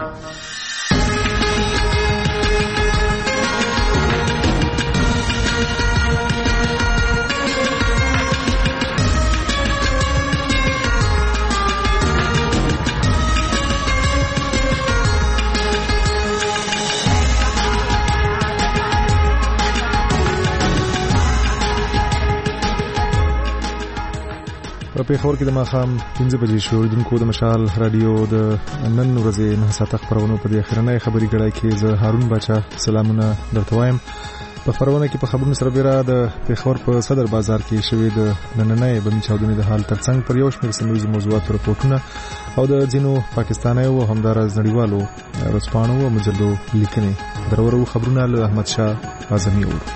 په پېښور کې د ماښام 5 بجې شو. اوریدونکو د مشال رادیو د نن ورځې 9 ساعته خبرونه په دې اخرنۍ خبري ګړۍ کې زه هارون بچا سلامونه درته وایم. په خبرونه کې په خبرونو سره بیره د پېښور په صدر بازار کې شوې د نننۍ بمي چاودنې د حال ترڅنګ پر یو شمېر سیمه موضوعاتو راپورټونه او د ځینو پاکستانیو او همدارز نړیوالو ورځپاڼو او مجلو لیکنې درورو خبرونه له احمد شاه اعظمي اورو.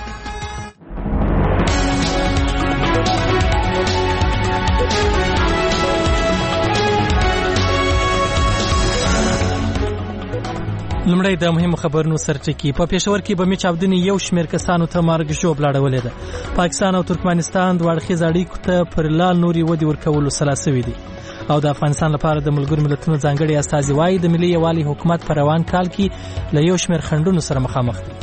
لمړی د مهمو خبرونو سرټکی. په پېښور کې بمي چاودنې یو شمېر کسانو ته مرګ ژوبله اړولې ده. پاکستان او ترکمنستان دواړه ښځې اړیکو ته پر لال نوري ودې ورکولو سلا سوي دي او د افغانستان لپاره د ملګرو ملتونو ځانګړي استازي وايي د ملي یووالي حکومت په روان کال کې له یو شمېر خنډونو سره مخامخ دي.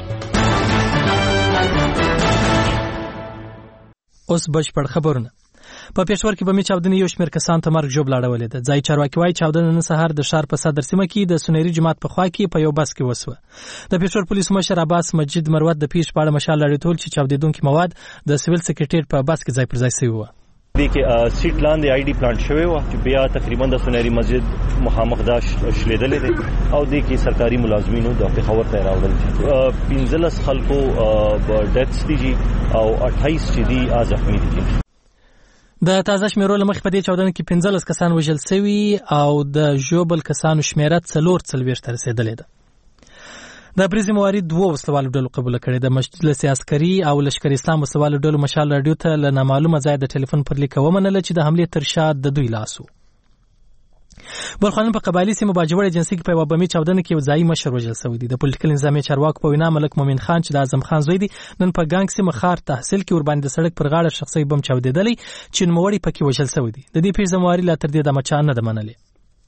اوس بشپړ خبرونه. په پېښور کې بمي چاودنې یو شمېر کسان ته مرګ ژوبله اړولې ده. ځای چارواکي وايي چاودنه نن سهار د ښار په صدر سیمه کې د سنیري جومات په خوا کې په یو بس کې وسوه. د پېښور پولیسو مشر عباس مجید مروت د پیښې په اړه مشال راډیو چې چاودېدونکي مواد د سیویل سکریټریټ په بس کې ځای پر ځای شوي وو. دې کې سیټ لاندې آی ډي پلانټ شوی و چې بیا تقریبا د سنیري مسجد مخامخ دا شلیدلې دي او دې کې سرکاري ملازمینو د پېښور ته راوړل. 15 خلکو ډیتھس دي او 28 چې دي زخمي دي. د تازه شمیرو له مخې په دې چاودنه کې 15 کسان وژل شوي او د ژوبل کسانو شمیره 44 ته رسیدلې ده. د بریزي موارد 2 وسلوالو ډلو قبول کړي. د مجلس عسکري او لشکر اسلام وسلوالو ډلو مشال رادیو ته له نامعلومه ځای د ټلیفون پر لیک ومنله چې د حملې تر شا د دوی لاس و. بلخانون په قبایلی سیمه باجوړ ایجنسی کې په یو بمي چاودنه کې یو ځای مشر وژل شوی دی. د پولیټیکل نظامي چارواکو په وینا ملک مومن خان چې د اعظم خان زوی دی نن په ګانګ سیمه خار تحصیل کې ور باندې د سړک پر غاړه شخصي بم چاودېدلی چې نوموړی پکې وژل شوی دی. د دې پیښې زمواري لا تر دې د مچا نه ده منلې.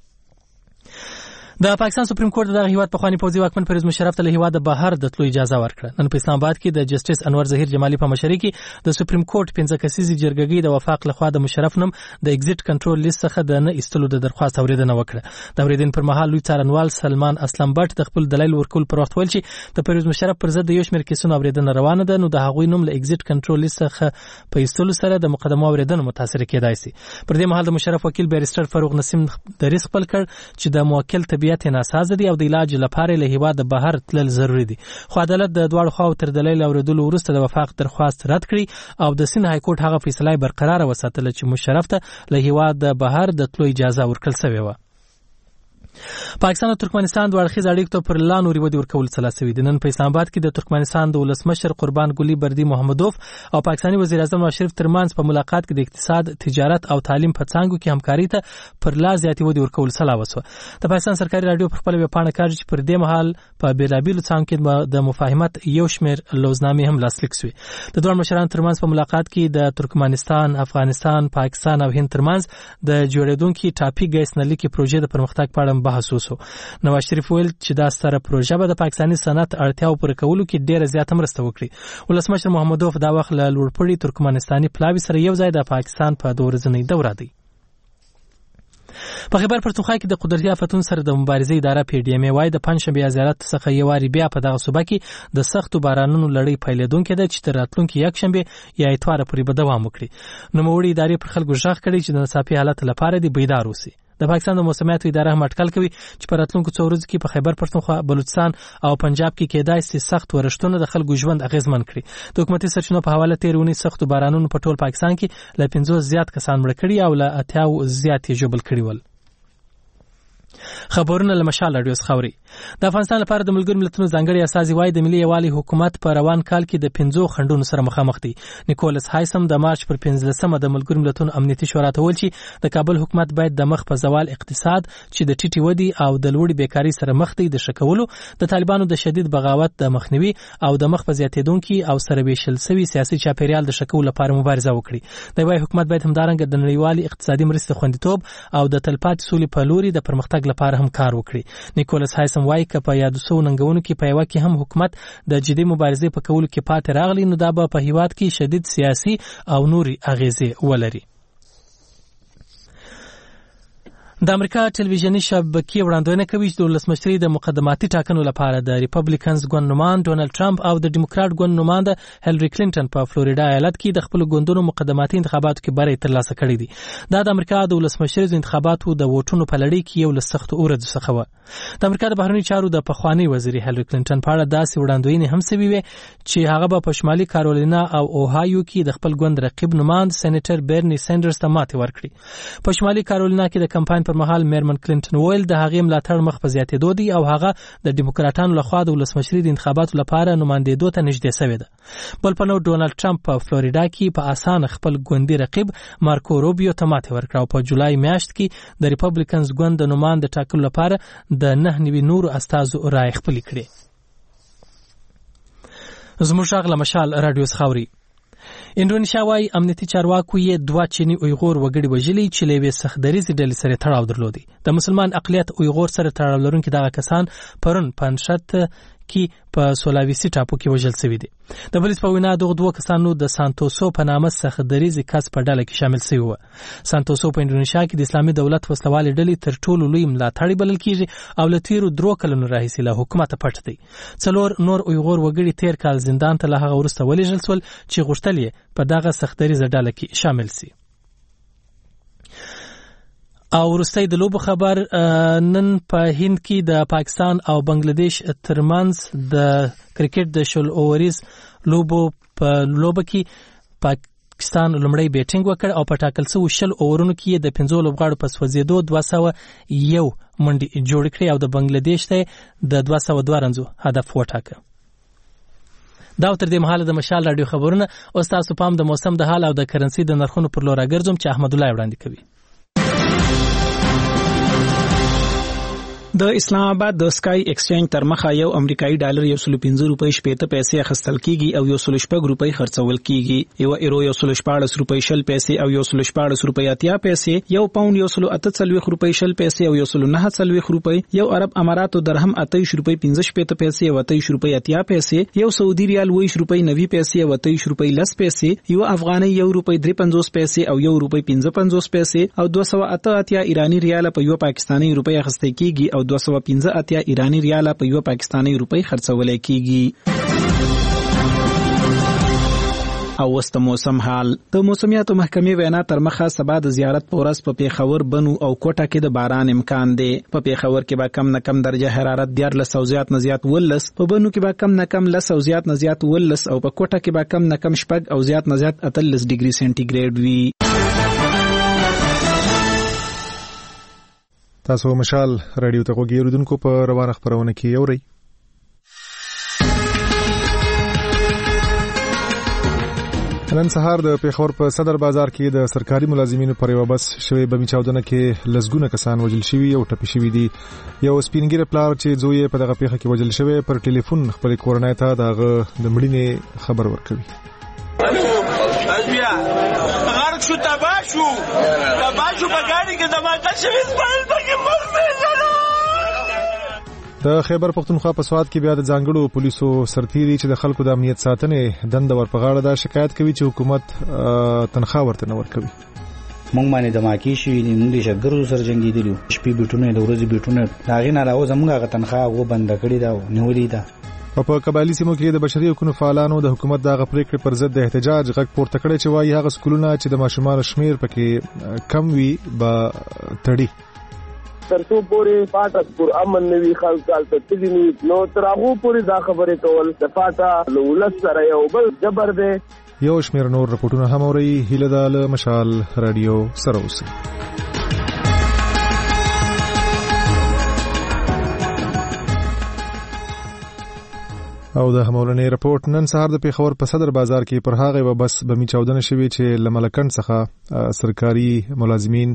د پاکستان سپریم کورټ د هیواد په خواني پوزي واکمن پرویز مشرف ته له هیواد بهر د تلو اجازه ورکړه. نن په اسلام آباد کې د جسټیس انور ظهیر جمالي په مشرۍ کې د سپریم کورټ 15 کسیزي جرګې د وفاق لخوا د مشرف نوم د ایگزیټ کنټرول لیست څخه د نه ایستلو د درخواست اوریدنه وکړه. د اوریدنې پر مهال لوی څارنوال سلمان اسلم بټ د خپل دلایل ورکول پر وخت ویل چې د پرویز مشرف پر ضد یو شمېر کیسونو اوریدنه روانه ده نو د هغوی نوم له ایگزیټ کنټرول لیست څخه په ایستلو سره د مقدمه اوریدنه متاثر کېدای شي. پر دې مهال د مشرف وکیل بیرستر فاروق نسیم دریس خپل کړ چې د موکل طبيعت ناسازه دي او د علاج لپاره له هیواد بهر تلل ضروری دي. خو عدالت د دواړو خواو تر دلیل اوریدلو وروسته د وفاق درخواست رد کړي او د سند های کورټ هغه فیصله برقرار وساتله چې مشرف ته له هیواد بهر د تلو اجازه ورکړل شوې و. پاکستان او ترکمنستان دواړه ښځې اړیکو ته پر لا نوري ودې ورکول سلا سوي دي. نن په اسلام آباد کې د ترکمنستان د ولسمشر قربان ګلي بردي محمدوف او پاکستاني وزیر اعظم نواز شریف ترمنځ په ملاقات کې د اقتصاد، تجارت او تعلیم په څانګو کې همکاري ته پر لا زیاتې ودې ورکول سلا وسوه. د پاکستان سرکاري رادیو په خپل ویبپاڼه کې چې پر دې مهال په بیلابیلو څانګو کې د مفاهمت یو شمېر لوزنامې هم لاسلیک شوې. د دوه مشرانو ترمنځ په ملاقات کې د ترکمنستان، افغانستان، پاکستان او هند ترمنځ د جوړېدونکي ټاپي ګیس نلیکي پروژې د پرمختګ په اړه بحث وشو. نواز شریف ویل چې دا ستره پروژه به د پاکستاني صنعت اړتیاو پوره کولو کې ډیره زیاته مرسته وکړي. ولسمشر محمدوف دا وخت له لوړپوړي ترکمنستاني پلاوي سره یو ځای د پاکستان په 2 ورځنۍ دوره دی. په خیبر پختونخوا کې د قدرتي آفتونو سره د مبارزې اداره پی ډی ام ای وايي د پنځشنبه زیارت څخه یو واری بیا په دغه صوبه کې د سختو بارانونو لړۍ پیلېدونکې ده چې تر راتلونکي یکشنبه یا اتوار پورې به دوام وکړي. نوموړي ادارې پر خلکو غږ کړی چې د ناڅاپي حالت لپاره دې بیدار اوسي. د پاکستان د موسمیاتو اداره هم اټکل کوي چې په راتلونکو 2 ورځو کې په خیبر پختونخوا، بلوچستان او پنجاب کې کېدای شي سخت ورښتونه د خلکو ژوند اغیزمن کړي. د حکومتي سرچینو په حواله تیرونی سختو بارانونو په ټول پاکستان کې له 50 زیات کسان مړه کړي او له 80 زیات ژوبل کړي ول. خبرونه له مشال رادیو څخه اوري. د افغانستان لپاره د ملګرو ملتونو ځانګړي استازي وايي د ملي یووالي حکومت په روان کال کې د 5 خنډونو سره مخامخ دي. نیکولس هایسم د مارچ پر 15مه د ملګرو ملتونو امنیتي شورا ته ویل چې د کابل حکومت باید د مخ په زوال اقتصاد چې د ټیټي ودی او د لوړې بیکاری سره مخ دی د شکولو، د طالبانو د شدید بغاوت د مخنیوي او د مخ په زیاتیدونکو او سره ویشل شوی سیاسي چاپیریال د شکولو لپاره مبارزه وکړي. د وای حکومت باید همدارنګه د نړیوالي اقتصادي مرستې خوندیتوب او د تلپاتې سولې په لوري د پرمختګ لپاره هم کار وکړي. نیکولس هایسم وايي چې په یادو سو ننګونو کې په یو کې هم حکومت د جدي مبارزې په کولو کې پاتې راغلی، نو دا به په هیواد کې شدید سیاسي او نوري اغیزې ولري. د امریکا ټلویزیونی شبکې وړاندوینه کوي چې د ولسمشرۍ د مقدماتي ټاکنو لپاره د ریپبلیکنز ګوند نوماند ډونالد ټرمپ او د ډیموکرات ګوند نوماند هیلری کلینټن په فلوریدا ایالت کې د خپل ګوندونو مقدماتي انتخاباتو کې بری ترلاسه کړې دي. دا د امریکا د ولسمشرۍ انتخاباتو د ووټونو په لړۍ کې یو له سختو ورځو څخه و. د امریکا د بهرنیو چارو د پخوانی وزیر هیلری کلینټن په اړه داسې وړاندوینې هم شوې وې چې هغه په شمالي کارولینا او اوهایو کې د خپل ګوند رقیب نوماند سېنیټر برنی سینډرز ته ماتې ورکړي. په شمالي کارولینا کې د کمپاین پر مهال میرمن کلینټن ویل د هغې ملاتړ مخ په زیاتېدو دی او هغه د ډیموکراټانو لخوا د ولسمشرۍ د انتخاباتو لپاره نمایندګۍ ته نږدې شوې ده. بل په نو ډونالد ټرمپ په فلوریدا کې په اسانه خپل ګوندي رقیب مارکو روبیو ته ماتې ورکړه او په جولای میاشت کې د ریپبلیکنز ګوند د نوماند ټاکلو لپاره د 9 نورو استازو رائے خپل کړي. زموږ غږ له مشال رادیو خاوري. انډونیشیا وايي امنیتي چارواکو یې 2 چینی اویغور وګړي وژلي چې له وې سختدریزي ډلې سره تړاو درلودي. د مسلمان اقلیت اویغور سره تړاو لرونکي دغه کسان پرون پنځشت کې په سولاویسي ټاپو کې وژل شوي دي. د پولیس په وینا دغه 2 کسانو د سانتوسو په نامه سختدریزي کس په ډله کې شامل شوي وو. سانتوسو په انډونیشیا کې د اسلامي دولت وسلوالې ډلې تر ټولو لوی ملاتړی بلل کیږي او له تیرو 3 کلونو راهیسې له حکومت پټ دی. 4 نور اویغور وګړي تیر کال زندان ته له هغه وروسته ولېږل شول چې غوښتل یې په دغه سختدریزه ډله کې شامل شي. او وروستی د لوبو خبر نن په هند کې د پاکستان او بنگلاديش ترمنځ د کرکټ د شل اووریز لوبو په لوبه کې پاکستان لومړی بیټینګ وکړ او په ټاکل شوی شل اوورونو کې د 15 لوبغاړو په سوځېدو 201 منډې جوړ کړې او د بنگلاديش ته د 202 رنزو هدف وټاکه. دا تر دې مهاله د مشال رادیو خبرونه او تاسو پام د موسم د حال او د کرنسي د نرخونو پر لور راګرځم چې احمد الله وړاندې کوي. د اسلام آباد د سکای ایکسچینج تر مخه یو امریکایي ډالر 115 روپۍ 80 پیسې اخیستل کیږي او 116 روپۍ خرڅول کیږي. یو ایرو 114 روپۍ 60 پیسې او 114 روپۍ 80 پیسې، یو پاوند 148 روپۍ 60 پیسې او 149 روپۍ، یو عرب اماراتو درهم 28 روپۍ 15 پیسې او 28 روپۍ 80 پیسې، یو سعودي ریال 20 روپۍ 90 پیسې او 28 روپۍ 10 پیسې، یو افغاني 1 روپۍ 53 پیسې او 1 روپۍ 55 پیسې او 288 ایرانی ریال په یو پاکستانی روپۍ اخیستل کیږي او 215 ایرانی ریال په یو پاکستانی روپۍ خرڅول کیږي. او وست موسم حال. د موسمیاتو محکمې وینا تر مخه سبا د زیارت په ورځ په پیښور، بنو او کوټه کې د باران امکان دی. په پیښور کې به کم نه کم درجه حرارت 14 او زیات نه زیات 19، په بنو کې به کم نه کم 10 او زیات نه زیات 19 او په کوټه کې به کم نه کم 10 او زیات نه زیات 38 ډیګري سنټیګریډ وي. تاسو مشال رادیو ته غوږی اوریدونکو په روانه خبرونه کې یوري. نن سهار د پیښور په صدر بازار کې د سرکاري ملازمینو پر یو بس شوی بمی چاودنه کې لزګونه کسان وژل شوي او ټپي شوي دي. یو سپینګیره پلار چې زوی په دغه پیښه کې وژل شوی پر ټلیفون خپل کورنۍ ته دغه د مړینې خبر ورکوي. شو تباشو بګاړي کې دماغه شوی سپایل پکې مرمه. د خیبر پختونخوا په سواد کې بیا د ځانګړو پولیسو سرتیري چې د خلکو د امنیت ساتنې دنده ورپغاړه دا شکایت کوي چې حکومت تنخواه ورته نه ورکوي. مونږ باندې دماکي شي موږ د شګرو سره جنگیدلو، شپې بیټونه د ورځې بیټونه هغه نه راو زموږ هغه تنخواه غو بند کړی دا نیولې ده. په قبایلی سیمو کې د بشري حقوقو فعالانو د حکومت دغه پریکړې پر ضد د احتجاج غږ پورته کړی چې وايي هغه سکولونه چې د ماشومانو شمیر پکې کم وي به تړي. ترڅو پورې پاټه پر امن نوي خلک تل تللی نو تر هغه پورې دا خبره کول د پاټه لولس سره یو بل جبر دی. یو شمیر نور رپورټونه هم اوري. هیله د مشال رادیو سره اوسئ. او د همولنې رپورت نن سهار د پیښور په صدر بازار کې پر هغه و بس بمی چاودنه شوی چې لملکن څخه سرکاري ملازمین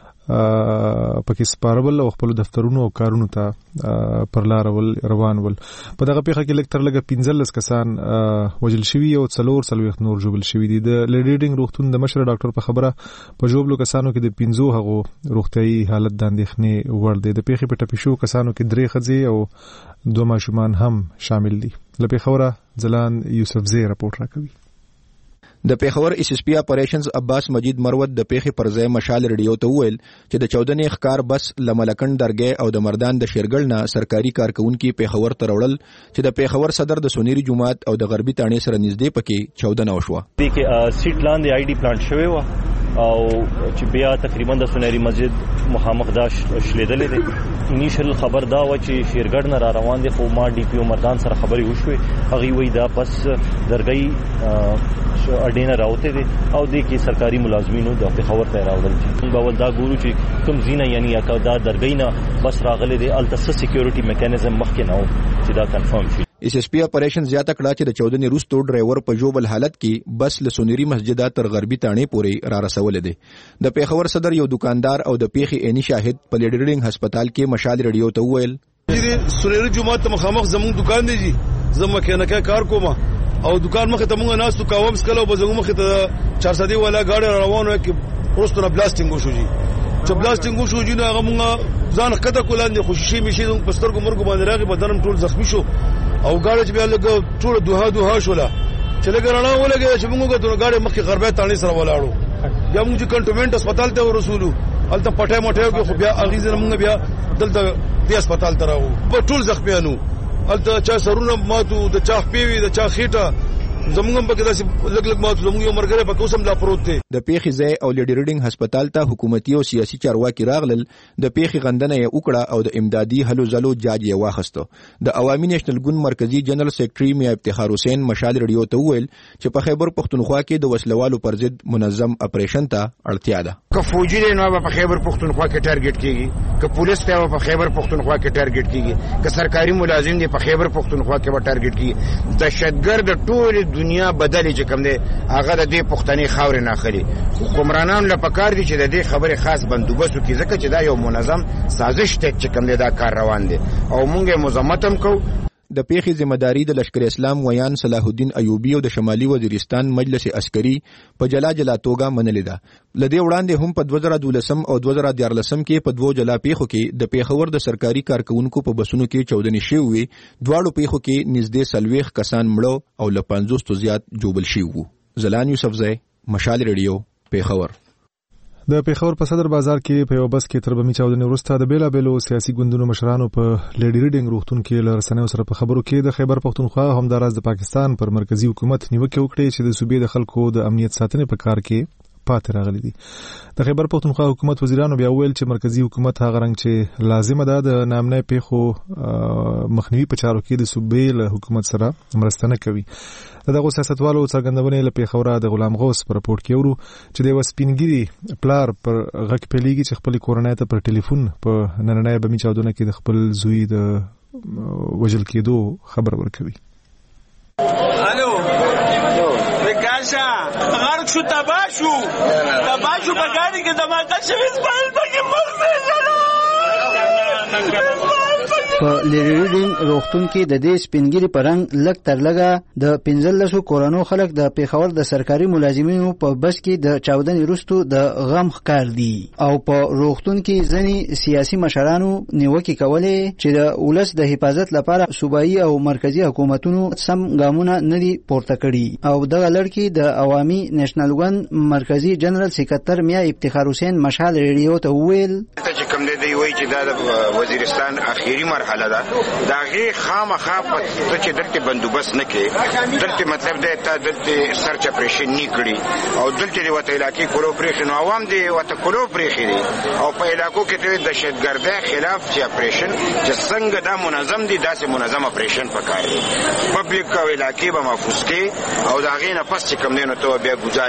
پکې سپارول او خپل دفترونو او کارونو ته پر لار روان ول. په دغه پیښه کې لکتر لګه 15 کسان وژل شوي او 4 نور ژوبل شوي دي. د لیډینګ روغتون د مشر ډاکټر په خبره په ژوبلو کسانو کې د 15 هغو روغتيایي حالت د اندېښنې وړ دی. د پیښې په ټپي شو کسانو کې 3 ښځې او 2 ماشومان هم شامل دي. له پیښوره ځلان یوسفزی رپورټ راکوي. د پیښور اس اس پی اپریشنز عباس مجید مروت د پیښې پر ځای مشال ریډیو ته وویل چې د 14 ښکار بس لملکن درګې او د مردان د شیرګل نه سرکاري کارکونکو پیښور ته وړل چې د پیښور صدر د سونيري جماعت او د غربي تانې سره نږدې پکې 14 وشوه. د کې سیټ لاندې آی ډي پلانټ شوی و او چې بیا تقریبا د سونيري مسجد مخامخ دا شلیدلې دي. انیشل خبر دا و چې شیرګل نه را روان دي خو ما ډي پی او مردان سره خبري وشوي هغه وی دا بس درګې اډینه راوته دي او د کې سرکاري ملازمینو د پیښور ته راوړل دي. باول دا ګورو چې کوم زینه یعنی اکا دا درګینه بس راغلي دي التس سکیورټي میکانیزم مخکې نه و چې دا کنفرم شي. اس اس پی اپریشن زیاته کړه چې د 14 روستو ډرایور په جوبل حالت کې بس له سونيري مسجد تر غربي تانې پورې را رسول دي. د پیښور صدر یو دکاندار او د پیښې عیني شاهد په لیډرینګ هسپتال کې مشال ریډیو ته وویل چې سونيري جماعت مخامخ زموږ دکان دی زما مکانیکا کار کوم او دکان مخه ته مونږ ناس تو کاوم سکل او بزنګ مخه ته 400 والا گاډي روانه کې پروستونه بلاستینګ وشو جی چې بلاستینګ وشو جی نو هغه مونږ ځان کته کولاندې خوشي میشي د پستر کو مرګ باندې راغی بدنم ټول زخمی شو او گاډي چې بیا لګ ټول دوها شولا چې لګرانه ولګي چې مونږ ته گاډي مخه غربه تانی سره ولاړو بیا موږ کنټونمنت هسپتال ته ورسولو الته پټه مټه کې خو بیا اغیزه مونږ بیا دلته د هسپتال ته راو په ټول زخمیانو الته چا سرونه ماتو د چا پیوي د چا خېټه زمونږ په کې داسې لګ ماتو زمونږ یو مرګره په کوسم لا پروت دی. د پیښې ځای او لیډرینګ هسپتال ته حکومتي او سیاسي چارواکي راغلل. د پیښې غندنه یې وکړه او د امدادي هلو ځلو جاج یې واخیسته. د عوامي نېشنل ګوند مرکزی جنرال سیکریټري میا افتخار حسین مشال ریډیو ته وویل چې په خیبر پښتونخوا کې د وسلوالو پر ضد منظم اپریشن ته اړتیا ده. که فوجي نه په خیبر پښتونخوا کې ټارګټ کیږي که پولیس ته په خیبر پښتونخوا کې ټارګټ کیږي که سرکاري ملازم دي په خیبر پښتونخوا کې به ټارګټ کیږي. دهشتګرد ټول دنیا بدلې چې کوم دی هغه د دې پښتني خاورې نه خلي. حکمرانان له پکار دي چې د دې خبرې خاص بندوبست وکړي ځکه چې دا یو منظم سازش ته چې کوم دی دا کار روان دی او موږ مزمت هم کوو. د پیښې ذمہداري د لشکر اسلام ویان صلاح الدین ایوبی او د شمالي وزیرستان مجلس عسکري په جلا توګه منلې ده. لدې وړاندې هم په 2012 او 2014 کې په 2 جلا پیښو کې د پیښور د سرکاري کارکونکو په بسونو کې 14 شوي دواړو پیښو کې نږدې 40 کسان مړو او له 50 زیات جوبل شوي. زلان یوسفزی مشال ریډیو پیښور. د پیښور په صدر بازار کې په یو بس کې تر بمی چاودنې وروسته د بیلابېلو سیاسي ګوندونو مشرانو په لیډرینګ روغتون کې له رسنیو سره په خبرو کې د خیبر پښتونخوا همداراز د پاکستان پر مرکزی حکومت نیوکه وکړې چې د صوبې د خلکو د امنیت ساتنې په کار کې پاتې راغلي دي. د خیبر پښتونخوا حکومت وزیرانو بیا ویل چې مرکزی حکومت هغه رنګ چې لازمه ده د نامنه پیښو مخنیوي په چارو کې د صوبې له حکومت سره مرسته نه کوي. دغه سیاستوالو څرګندونه له پیښور د غلام غوث پر رپورت کې ورو چې د وسپینګری پلار پر غک پلیږي چې خپل کورنۍ ته پر ټلیفون په نننۍ بمی چاودنه کې د خپل زوی د وجل کېدو خبر ورکوي. الو وکاشا غرق شو تباشو په ګاډي کې دماغه شوی سپال پکې مرسته په لیډرینګ روغتون کې د دې سپینګری پرنګ لک تر لګه د 15 کورونو خلک د پیښور د سرکاري ملازمینو په بس کې د 14 روستو د غم ښکار دي او په روغتون کې ځنی سیاسي مشرانو نیوکه کولې چې د ولس د حفاظت لپاره صوبایي او مرکزی حکومتونو سم ګامونه نه دي پورته کړي او دغه لړکی د عوامي نېشنل ګوند مرکزی جنرال سکرټر میا افتخار حسین مشال ریډیو ته ویل چې کوم دی وایي چې دا وزیرستان اخیری مرحله ده دا غي خامخا په چې دلته بندوبست نه کې دلته مطلب دی ته دلته سرچ اپریشن نه کړي او دلته د وته علاقې کولو اپریشن عوام دی وته کولو اپریشن او په علاقو کې د دهشتګردۍ خلاف چې اپریشن چې څنګه دا منظم دي داسې منظم اپریشن پکار دی پبلک او علاقې به محفوظ کې او دا غي نه پس چې کوم نه ته بیا گزار کې.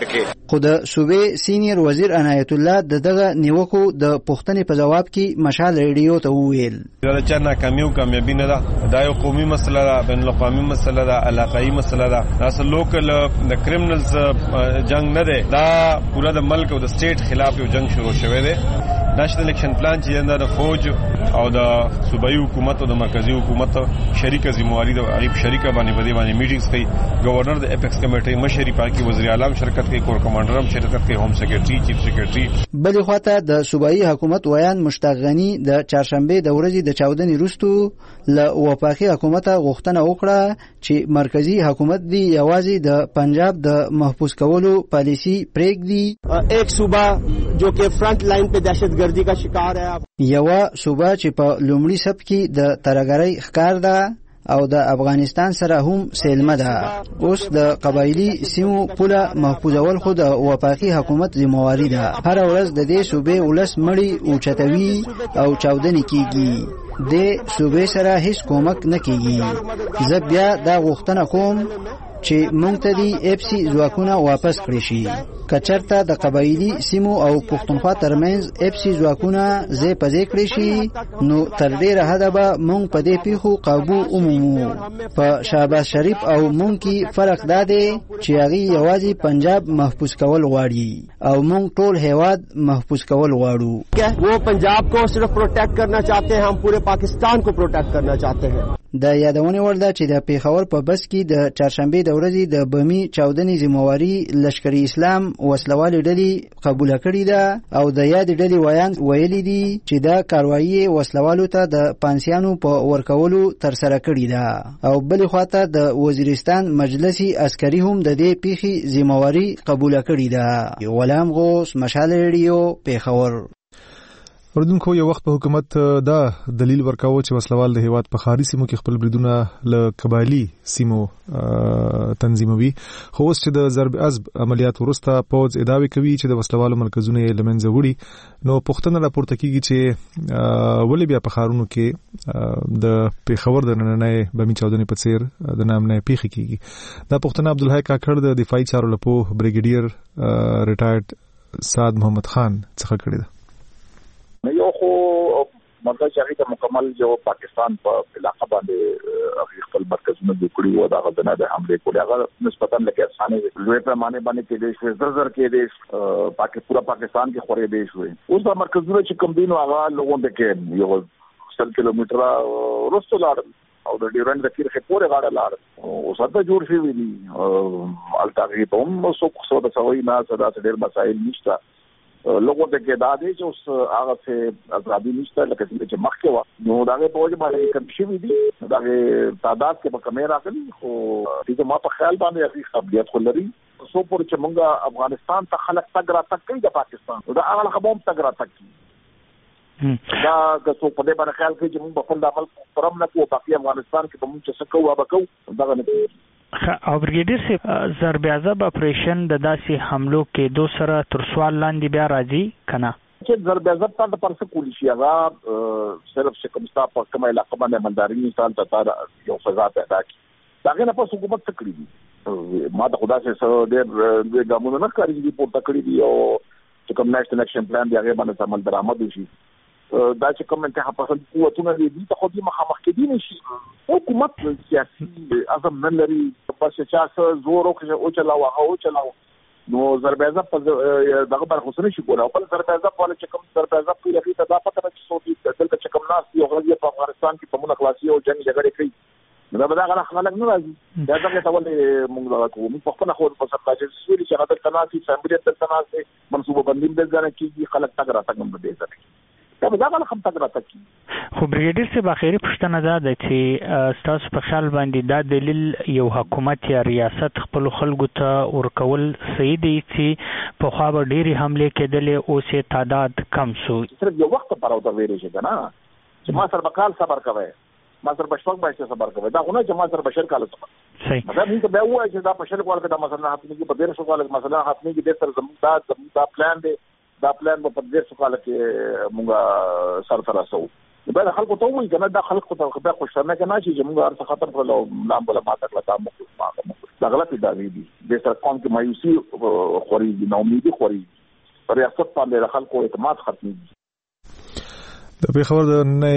خو د صوبې سینیئر وزیر عنایت الله دغه نیوکو د پوښتنې په جواب کې مشال ریډیو ته وویل دا چې ناکامي او کامیابی نه ده، دا یو قومي مسله ده، بین الاقوامي مسله ده، علاقايي مسله ده. دا اصل لوکل د کریمینلز جنگ نه ده، دا پورا د ملک او د سټیټ خلاف یو جنگ شروع شوی دی. نېشنل الیکشن پلان چې د فوج او د صوبایي حکومت او د مرکزی حکومت شریکه ذمہواری د غریب شریکه باندې میټینګز کوي. گورنر د اپیکس کمیټې مشري پاکي وزیر اعظم شرکت کوي، کور کمانډر هم شرکت کوي، هوم سیکریټري، چیف سیکریټري. بل خواته د صوبایي حکومت ویان مشتاق غنی د چهارشنبه د ورځې د 14 وروسته له وفاقي حکومت غوښتنه وکړه چې مرکزی حکومت دی یوازې د پنجاب د محفوظ کولو پالیسی پرېږدي. ایک صوبہ جو کې فرنٹ لاین په دهشتګردي کا شکار ہے، یو صوبہ چې په لومړي صف کې د ترګرۍ ښکار ده او د افغانستان سره هم سیلمه ده. اوس د قبایلی سیمو پوله محفوظول خو د وفاقي حکومت ذمہواری ده. هر ورځ د دې صوبې ولس مړی اوچتوي او چاودنې کیږي، د صوبې سره هیڅ کومک نه کیږي. زه بیا دا غوښتنه کوم چې مونږ ته دی اپسی ځواکونه واپس کړی شي. کچرته د قبایلی سیمو او پښتونخوا ترمنځ اپسی ځواکونه ځای په ځای کړی شي، نو تر ډیره حده به مونږ په دې پیښو قابو ومومو. په شهباز شریف او مونږ کې فرق دا دی چې هغه یوازې پنجاب محفوظ کول غواړي او مونږ ټول هیواد محفوظ کول غواړو. وہ پنجاب کو صرف پروٹیکٹ کرنا چاہتے ہیں، ہم پورے پاکستان کو پروٹیکٹ کرنا چاہتے ہیں. د یادونې وړ ده چې د پیښور په بس کې د چهارشنبه د ورځې د بمي چاودنې ذمہواری لشکري اسلام وسلوالې ډلې قبول کړې ده او د یاد ډلې ویان ویلي دي چې دا کاروایی وسلوالو ته د پانسیانو په ورکولو تر سره کړې ده. او بل خواته د وزیرستان مجلسي عسکري هم د دې پیښې ذمہواری قبول کړې ده. غلام غوث، مشال ریډیو، پیښور. اردوونکو یو وخت په حکومت دا دلیل ورکاوه چې وسلوال د هیواد په خاري سیمو کې خپل بریدونه له قبایلی سیمو تنظیموي، خو اوس چې د ضرب عزب عملیات وروسته پوځ ادعاوې کوي چې د وسلوالو مرکزونه یې له منځه وړي. نو پوښتنه راپورته کیږي چې ولې بیا په ښارونو کې د پیښور د نننۍ بمي چاودنې په څیر د نامنۍ پیښې کیږي. دا پوښتنه عبدالحی کاکړ د دفاعي چارو لپو بریګیډیر ریټایرډ سعد محمد خان څخه کړې ده. یو خو مطلب چې هغه مکمل جو پاکستان په علاقه باندې خپل مرکزونه جوړ کړی و، دا غزنه د حمله کولې هغه نسبتاً لکه افسانه لوی پیمانه باندې کې دیش زر کې دیش پورا پاکستان کې خوري دیش وي. اوس د مرکزونه چې کوم دین هغه لوګون د کې یو 100 کیلومتر ورسته لاړ او د ډیورنډ د کیرخه پورې غاړه لاړ او ساده جوړ شي ویلي الټاغي په هم څو د سوي نه صدا ډېر مسائل نشته. لوګو ته کې دا دی چې اوس هغه څه ازادي نشته لکه چې مخکې و، نو دا په وجه باندې کم شي دي، دا تعداد کې په کمې راغلي. خو دغه ما په خیال باندې هغه قابلیت خلري سو پر چې مونږه افغانستان ته خلک تګ را تک کوي د پاکستان، دا هغه خبرم تګ را تک دا که څو په دې باندې خیال کوي چې مونږ په خپل عمل پرم نه کوو، باقي افغانستان کې به مونږ څه کوو به کوو، دا نه. او بریګیډیر سے ضرب عذاب اپریشن د داسې حملو کې دو سره تر سوال لاندې بیا راځي کنه چې ضرب عذاب ته پر څه کولی شي هغه صرف شکمستا په کومه علاقه باندې منداري مثال ته یو فضا پیدا کی. دا غنه په حکومت څخه کړی دي، ما ته خدا سره د ګامونو نه کاری دي پورته کړی دي او چې کوم نېشنل اکشن پلان دی هغه باندې عمل درآمد وشي. دا چې کوم انتها پسند قوتونه دي ته خو دې مخامخ کې دي نشي. حکومت سیاسي اعظم نه لري، بس چې زور او چلاو هغه چلاو، نو ضرب عذاب په دغه بر خصوصي شي کوله. خپل ضرب عذاب ولې چې کوم ضرب عذاب کوي هغه ته دا پته نه چې څوک دلته چې کوم ناس یو غږی په افغانستان کې په مونږ خلاصي او جنگ جګړه کوي، دا به دا غره خلک نه راځي. دا څنګه ته ولې مونږ راکو موږ په خپل خو په سرکار چې سوري چې هغه تناسي سمبریت د تناسي منصوبه بندیم د ځان کې خلک تګ را تګم به دي خو بریګیډیر سے باخیری پښتنه ده چې تاسو په خیال باندې دا دلیل یو حکومت یا ریاست خپل خلکو ته ورکول صحیح دی چې په خوا به ډېرې حملې کېدلې او سه تعداد کم شو. صرف یو وخت پر اوته ویری شي کنه چې ما سره بکال صبر کوي، ما سره بشوق باندې صبر کوي، دا غونه چې ما سره بشر کال صبر صحیح مطلب هیڅ به وایي چې دا بشر کول کې دا مثلا حتمی کې په ډېر شو کال مثلا حتمی کې د سر زموږ دا پلان دی، دا پلان په ډېر څه کال کې مونږه سره سو به خلکو ته وایي کنه دا خلکو ته خبره خوشاله نه کنه چې مونږ هر څه ختم کړو نام بوله ما تک لا تا مخ دا غلط دعوی دي د سر قوم کې مایوسی خوري ناامیدي خوري ریاست باندې خلکو اعتماد ختمي. د پیښور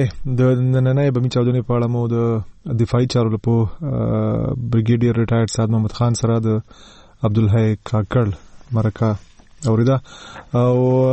د نننۍ بمی چاودنې په اړه مو د دفاعي چارو لپاره بریګیډیر ریټایرډ سعد محمد خان سره د عبدالحی کاکړ مرکه اوریدا او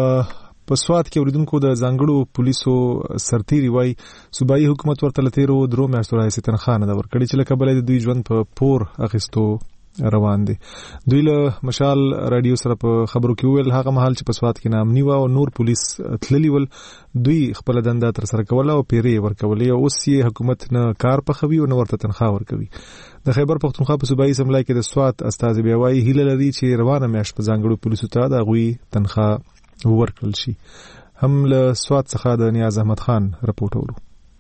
په سواد کې اوریدونکو د ځانګړو پولیسو سرتیری وای صوبایي حکومت ورته لتیرو درو میاشتو راځي تنخواه نه ورکړي چې لکه بلې د دوی ژوند په پور اخیستو روان دي. دوی له مشال رادیو سره په خبرو کې ویل هغه محل چې په سواد کې نامني و او نور پولیس تللی ول دوی خپل دنده تر سره کوله او پیری ورکولې او اوس یې حکومت نه کار پخوي او نه ورته تنخواه ورکوي. د خیبر پختونخوا په صوبایي اسمبلی کې د سواد استاد بیاوي هیله لري چې روانه میاشت په ځانګړو پولیسو ته د غوي تنخواه ورکړل شي. هم له سواد څخه د نیاز احمد خان رپورټ ورو.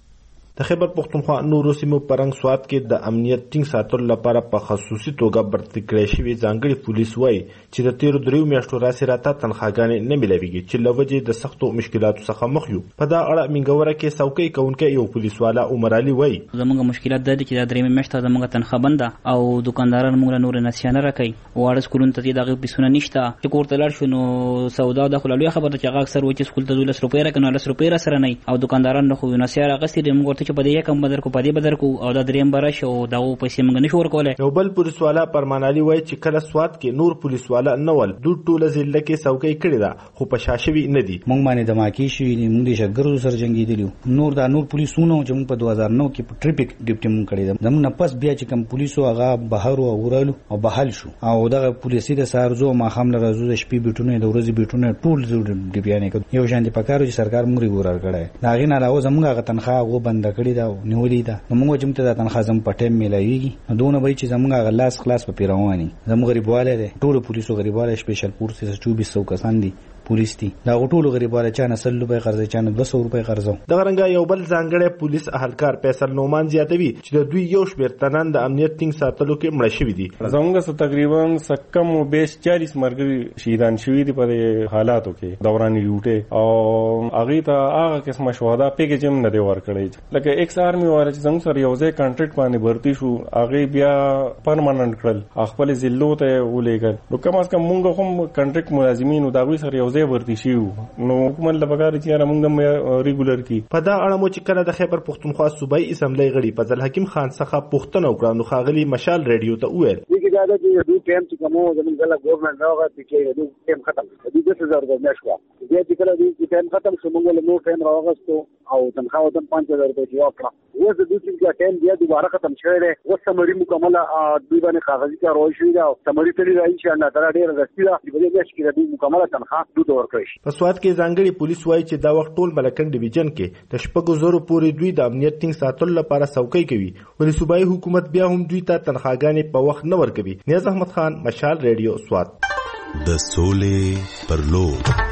د خیبر پختونخوا نورو سیمو پرنګ سواد کې د امنیت ټینګ ساتلو لپاره په خصوصي توګه برتري کړی شوی ځانګړي پولیس وای چې د تیرو دریو میاشتو راسي راته تنخواګانې نه ملويږي چې لوجه د سختو مشکلاتو څخه مخ یو. په دا اړه منګوره کې څوکۍ کونکي یو پولیس والا عمر علي وای زموږ مشکلات د دې چې د درې میاشتو زموږ تنخواه بنده او دکانداران موږ نور نسیانه راکړي واړه سکولونو ته دغه پیسونه نشته چې کوړه لاړ شو نو سودا د خلالو خبره چې هغه اکثر وچ سکول ته 200 روپیا راکنه 200 روپیا سره نه او دکانداران نو خو نسیاره غسي د موږ ته چې په دې کم بدر کو پدې بدر کو او د دریم برش او دغه پیسې موږ نشو ورکولای. یو بل پولیس والا پرمان علي وای چې کله سواد کې نور پولیس والا نول دوه ټوله ځله کې څوکۍ کړی دا خو په شاشوي نه دي. موږ باندې د ماکی شي موږ د شګرو سره جنگي دي نور پولیسونو چې موږ په 2009 کې په ټریفیک ډیپټي موږ کړی دا زموږ نه پس بیا چې کوم پولیسو هغه بهر او ورالو او بحال شو او دغه پولیسي د سارزو ما خامل راځو د شپې بیټونه د ورځې بیټونه ټول ډی بیان کړ یو شان دي پکارو چې سرکار موږ ریګورر کړای دا غي نه راو زموږ غ تنخواه غو بند کړی دا نیولې دا موږ چې ته د تنخواه زم پټه ملایويږي دونه به چې زموږ غلاس خلاص په پیروانی زموږ غریبواله دي ټول پولیسو غریبواله سپیشل فورسز 2400 کسان دي پولیس دي دا ټول غریبواله چا نه 100 روپے قرض چا نه 200 روپے قرض د غرنګ یو بل ځانګړی پولیس اهلکار فیصل نومان زیاتوي چې د دوی یو شمېر تنان د امنیت ټینګ ساتلو کې مړ شوی دي. زموږ تقریبا سکم او 40 مرګ شهیدان شوی دي په حالاتو کې دوران ډیوټي او هغه ته هغه قسمه شهدا پیکیج هم نه دی ورکړی لکه ایکس آرمي واره چې څنګه سره یو ځای کانټریکټ باندې برتی شو هغه بیا پرماننت کړل خپل ضلعو ته ولېګل نو کم از کم موږ هم کانټریکټ ملازمین او داوی سره یو ځای ورتی شو نو حکومت لپاره چې موږ ریګولر کی. په دا اړه مو چې کله د خیبر پختونخوا صوبایي اسمبلی غړي فضل حکیم خان څخه پوښتنه وکړه نو خاغلی مشال رادیو ته وویل چې دا د دوی ټیم چې کومو زموږ د ګورنمنت راغی چې دوی ټیم ختم دي د 10,000 میاشوا دې چې کله دوی ټیم ختم شو موږ له نو ټیم راغستو او تنخواه هم 5,000 روپۍ ورکړه اوس د دوی چې ټیم بیا دوباره ختم شوی دی اوس سمري مکمله دوی باندې کاغذي کاروي شوی دا سمري تللی راځي چې الله تعالی ډیر رسیدا د دې میاشت کې دوی مکمله تنخواه دوی ورکړي. په سواد کې ځانګړي پولیس وایي چې دا وخت ټول ملکن ډیویژن کې د شپږو زرو پورې دوی د امنیت ټینګ ساتلو لپاره څوکۍ کوي ولې صوبایي حکومت بیا هم دوی ته تنخواګانې په وخت نه ورکوي. نیاز احمد خان مشال رادیو سواد. د سولې پر لور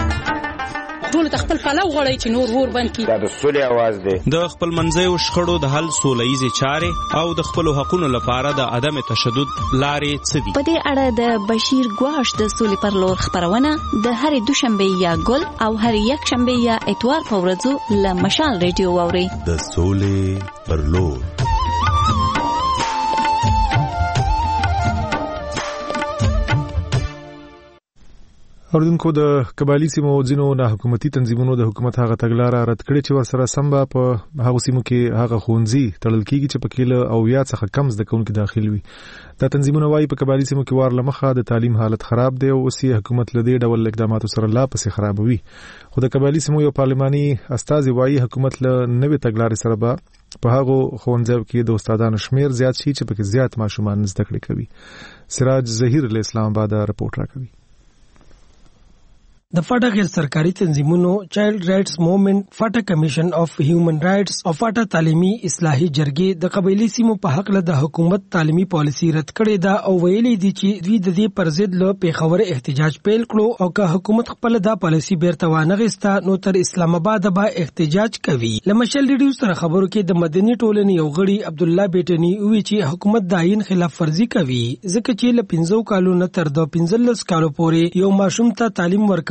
ټول خپل پلو غړی چې نور ور بند کی دا د سولې आवाज دی د خپل منځي او شخړو د حل سولېزي چارې او د خپل حقوقو لپاره د عدم تشدد لارې څه دي. په دې اړه د بشیر ګواش د سولې پر لور خبرونه د هرې دوشنبه یا ګل او هر یک شنبه یا اتوار په ورځو له مشال رادیو واوري. د سولې پر لور اوردونکو د قبایلی سیمو ځینو نه حکومتي تنظیمونو د حکومت هغه تګلارې رد کړې چې ورسره سم په هغه سیمو کې هغه خونځي تړل کیږي چې پکې له او یا څخه کم زده کوونکي داخل وي. دا تنظیمونه وايي په قبایلی سیمو کې وار لمخه د تعلیم حالت خراب دی او اوس حکومت له دې ډول اقداماتو سره لا پسې خرابوي. خو د قبایلی سیمو یو پارلماني استازي وايي حکومت له نوې تګلارې سره به په هغه ښوونځیو کې د استادانو شمیر زیات شي چې پکې زیات ماشومان زده کړې کوي. سراج ظهیر له اسلام آباد رپورټ راکوي. د فاټا غیر سرکاري تنظیمونو چایلډ رائټس موومېنټ فاټا کمیشن اف هیومن رائټس او فاټا تعلیمي اصلاحي جرګې د قبایلی سیمو په حق له د حکومت تعلیمي پالیسي رد کړې ده او ویلي دي چې دوی د دې پر ضد له پیښور احتجاج پیل کړو او که حکومت خپل دا پالیسي بیرته وانغستا نو تر اسلام آباد به احتجاج کوي. لمشل ریډیو سره خبرو کې د مدني ټولنې یو غړي عبد الله بیٹنی وی چې حکومت د عین خلاف ورزي کوي ځکه چې له 15 کالو نه تر 15 کالو پورې یو ماشوم ته تعلیم ورکول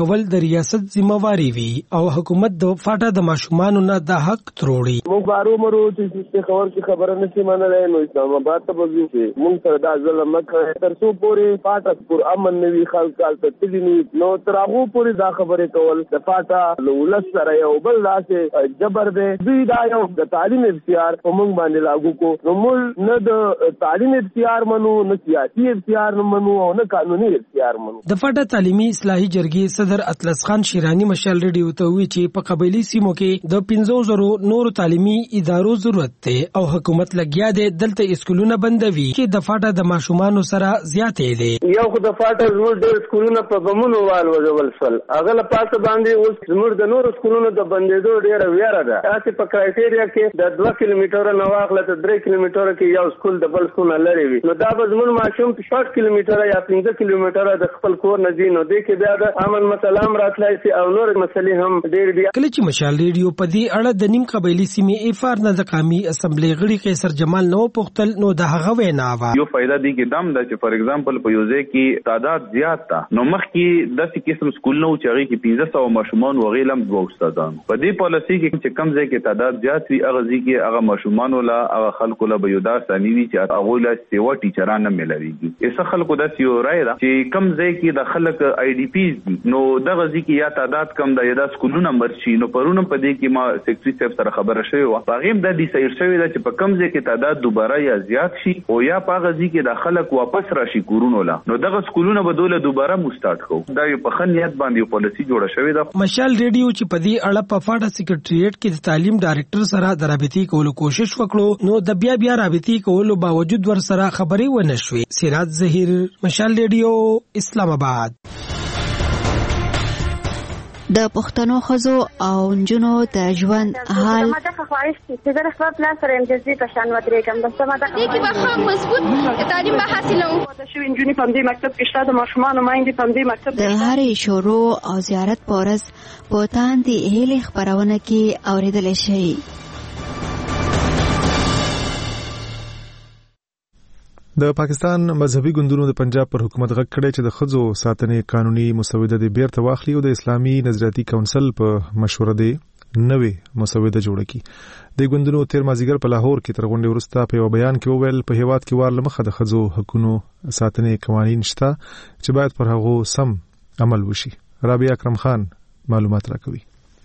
ورکول د ریاست ذمہواری وي او حکومت د فاټا د ماشومانو نه د حق تروړي. موږ بارو مرو چې خبر کی خبره نشي منلای نو اسلام آباد ته وځو چې موږ سره د ظلم مکه تر څو پورې فاټا پر امن نوي خلک ته تللی نو تر هغه پورې دا خبره کول د فاټا لولس سره یو بل لاسه جبر دی دوی دا یو د تعلیم اختیار په موږ باندې لاګو کو نو موږ نه د تعلیم اختیار منو نه سیاسي اختیار منو او نه قانوني اختیار منو. د فاټا تعلیمي اصلاحي جرګې صدر اطلس خان شیرانی مشال ریډیو ته وی چې په قبایلی سیمو کې د 15,000 نور تعلیمي ادارو ضرورت ته او حکومت لګیا دی دلته اسکولونه بندوي چې د فاټا د ماشومانو سره زیاتې دي. یو خو د فاټا زموږ ډېر اسکولونه په بمونو والوځول شول هغه له پاسه باندې اوس زموږ د نور اسکولونو د بندېدو ډېره ویره ده. تاسې په کرایټیریا کې د 2 کیلومتره نه واخله تر 3 کیلومتره کې یو اسکول د بل اسکول نه لرې وي نو دا به زموږ ماشوم 6 کیلومتره یا 15 کیلومتره د خپل کور نه ځي نو دې کې بیا د امن مسله هم راتلای شي او نور مسلې هم ډېر دي. کله چې مشال ریډیو په دې اړه د نیم قبایلی سیمې افار نه د قومي اسمبلی غړي قیصر جمال نو پختل نو د هغه وینا وا یو فائدہ دی کې دم د چې فار ایگزامپل په یوځای کې تعداد زیات تا نو مخ کې 10 قسم سکول نو چې کې 1500 ماشومان وغیلم دوه استادان په دې پالیسي کې چې کم ځای کې تعداد زیات وي هغه ځای کې هغه ماشومان ولا هغه خلکو له بيودا ثاني وي چې هغه له سیوا ټیچران نه ملويږي اسه خلکو د سیو رائے دا چې کم ځای کې د خلک آی ډی پیز نو دغه ځای کې یا تعداد کم د یدا سکولونو مرشي نو پرونه په دې کې ما سیکریټری صاحب سره خبره شوی و هغه هم د ډیسایډ شوی دا چې په کم ځای کې تعداد دوباره یا زیات شي او یا په هغه ځای کې د خلک واپس راشي کورونو لا نو دغه سکولونه به دوله دوباره مستارټ کوو دا یو په خنیت باندې پالیسي جوړه شوی دا. مشال ریډیو چې په دې اړه په فاټا سیکریټریټ کې د تعلیم ډایریکټر سره د رابطې کولو کوشش وکړو نو د بیا رابطې کولو باوجود ور سره خبرې ونه شوې. سراج ظهیر مشال ریډیو اسلام آباد. د پښتنو ښځو او نجونو د ژوند حال ما ته خواهش چې د خپل پلان سره امتیازي په شان ودرېږم بس ما ته کې به خام مضبوط تعلیم به حاصلو د شو انجونی په دې مکتب کې شته د ماشومان مایندې په دې مکتب د هرې شروع او زیارت پورز په تاندې هلي خبرونه کې اوریدل شي. د پاکستان مذهبي ګوندونو د پنجاب پر حکومت غږ کړی چې د ښځو ساتنې قانوني مسوده د بیرته واخلي او د اسلامي نظریاتي کونسل په مشوره دی نوې مسوده جوړه کړي. د ګوندونو تیر مازیګر په لاهور کې تر غونډې وروسته په یو بیان کې وویل په هیواد کې وار لمخه د ښځو حقوقو ساتنې قوانین شته چې باید پر هغو سم عمل وشي. رابعه اکرم خان معلومات راکوي.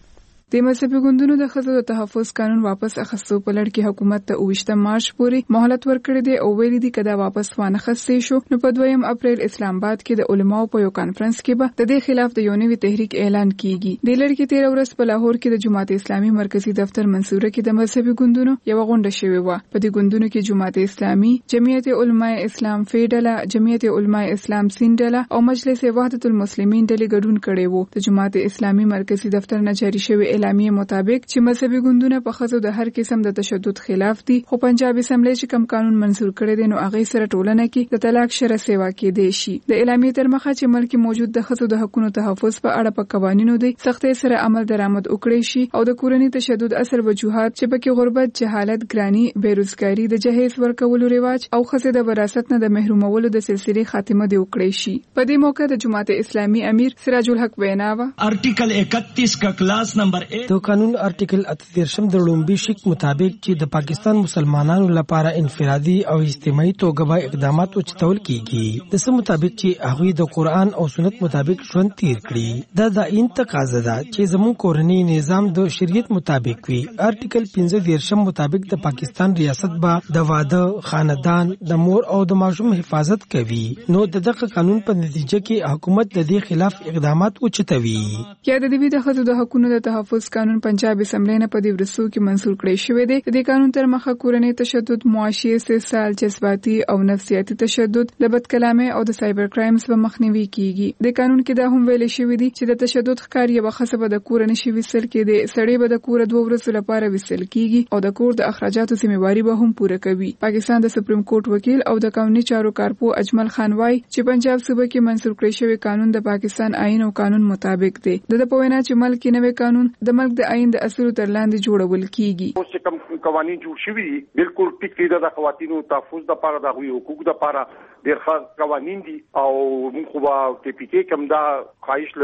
د مذهبي ګوندونو د ښځو د تحفظ قانون واپس اخیستو په لړ کې حکومت ته 28 مارچ پورې مهلت ورکړی دی او ویلي دي کدا واپس وانه خستې شو نو په 2 اپریل اسلام آباد کې د علماو په یو کانفرنس کې به د دې خلاف د یو نوي تحریک اعلان کیږي. د لړ کې 13 ورځ په لاهور کې د جماعت اسلامي مرکزی دفتر منصوره کې د مذهبي ګوندونو یو غونډه شوې و. په دې ګوندونو کې جماعت اسلامي، جمعیت علماء اسلام فیډلا، جمعیت علماء اسلام سیندلا او مجلس وحدت المسلمین ډلې ګډون کړي وو. د جماعت اسلامي مرکزی دفتر نه جاری شوی اعلامیه مطابق چې مذهبي ګوندونه په ښځو د هر قسم د تشدد خلاف دي خو پنجاب اسمبلی چې کم قانون منزور کړی دی نو هغه سره ټولنه کې د طلاق شرع سیوا کې دی شي. د اعلامیې تر مخه چې ملک موجود د ښځو د حقوقو تحفظ په اړه په قوانینو دی سختۍ سره عمل درآمد وکړي شي او د کورنۍ تشدد اثر وجوهات چې پکې غربت، جهالت، ګرانی، بیروزګاری، د جهیز ورکولو رواج او ښځې د وراثت نه د محرومولو د سلسله خاتمه دی وکړي شي. په دې موقع د جماعت اسلامي امیر سراج الحق وینا و. آرټیکل 31 کا کلاس نمبر 1 د قانون آرټیکل 38 د لومبي شک مطابق چې د پاکستان مسلمانانو لپاره انفرادي او اجتماعي توګه به اقدامات اوچتول کیږي. د سم مطابق چې هغه د قران او سنت مطابق ژوند تیر کړي دا د این تقاضا ده چې زموږ کورنی نظام د شریعت مطابق وي. آرټیکل 15 مطابق د پاکستان ریاست به د واده، خاندان، د مور او د ماشوم حفاظت کوي. نو دغه قانون په نتیجه کې حکومت د دې خلاف اقدامات اوچتوي. یا د دې د حقوقو د حقوقو د تحفظ قانون پنجاب اسمبلی نه په دې ورسو کې منسوخ کړی شوی دی. د قانون تر مخه کورنۍ تشدد، معاشي استحصال، جذباتي او نفسیاتي تشدد، د بد کلامۍ او د سایبر کرایمز په مخنیوي کیږي. د قانون کې دا هم ویل شوی دی چې د تشدد ښکار یوه ښځه به د کور نشي ویستل کېدی، سړی به د کور 2 ورځې لپاره ویستل کیږي او د کور د اخراجاتو ذمہواری به هم پوره کوي. پاکستان د سپریم کورټ وکیل او د قانوني چارو کارپو اجمل خان وايي چې پنجاب صوبه کې منسوخ کړی شوی قانون د پاکستان آئین او قانون مطابق دی. د په وینا چې ملک کې نوې قانون د ملک د آئین د اصولو تر لاندې جوړول کیږي. اوس چې کوم قوانين جوړ شوي دي بالکل ټیک دي د خواتینو تحفظ لپاره د حقوقو لپاره ډېر ښه قوانين دي او موږ خو په پی کې کوم دا خواهش لرو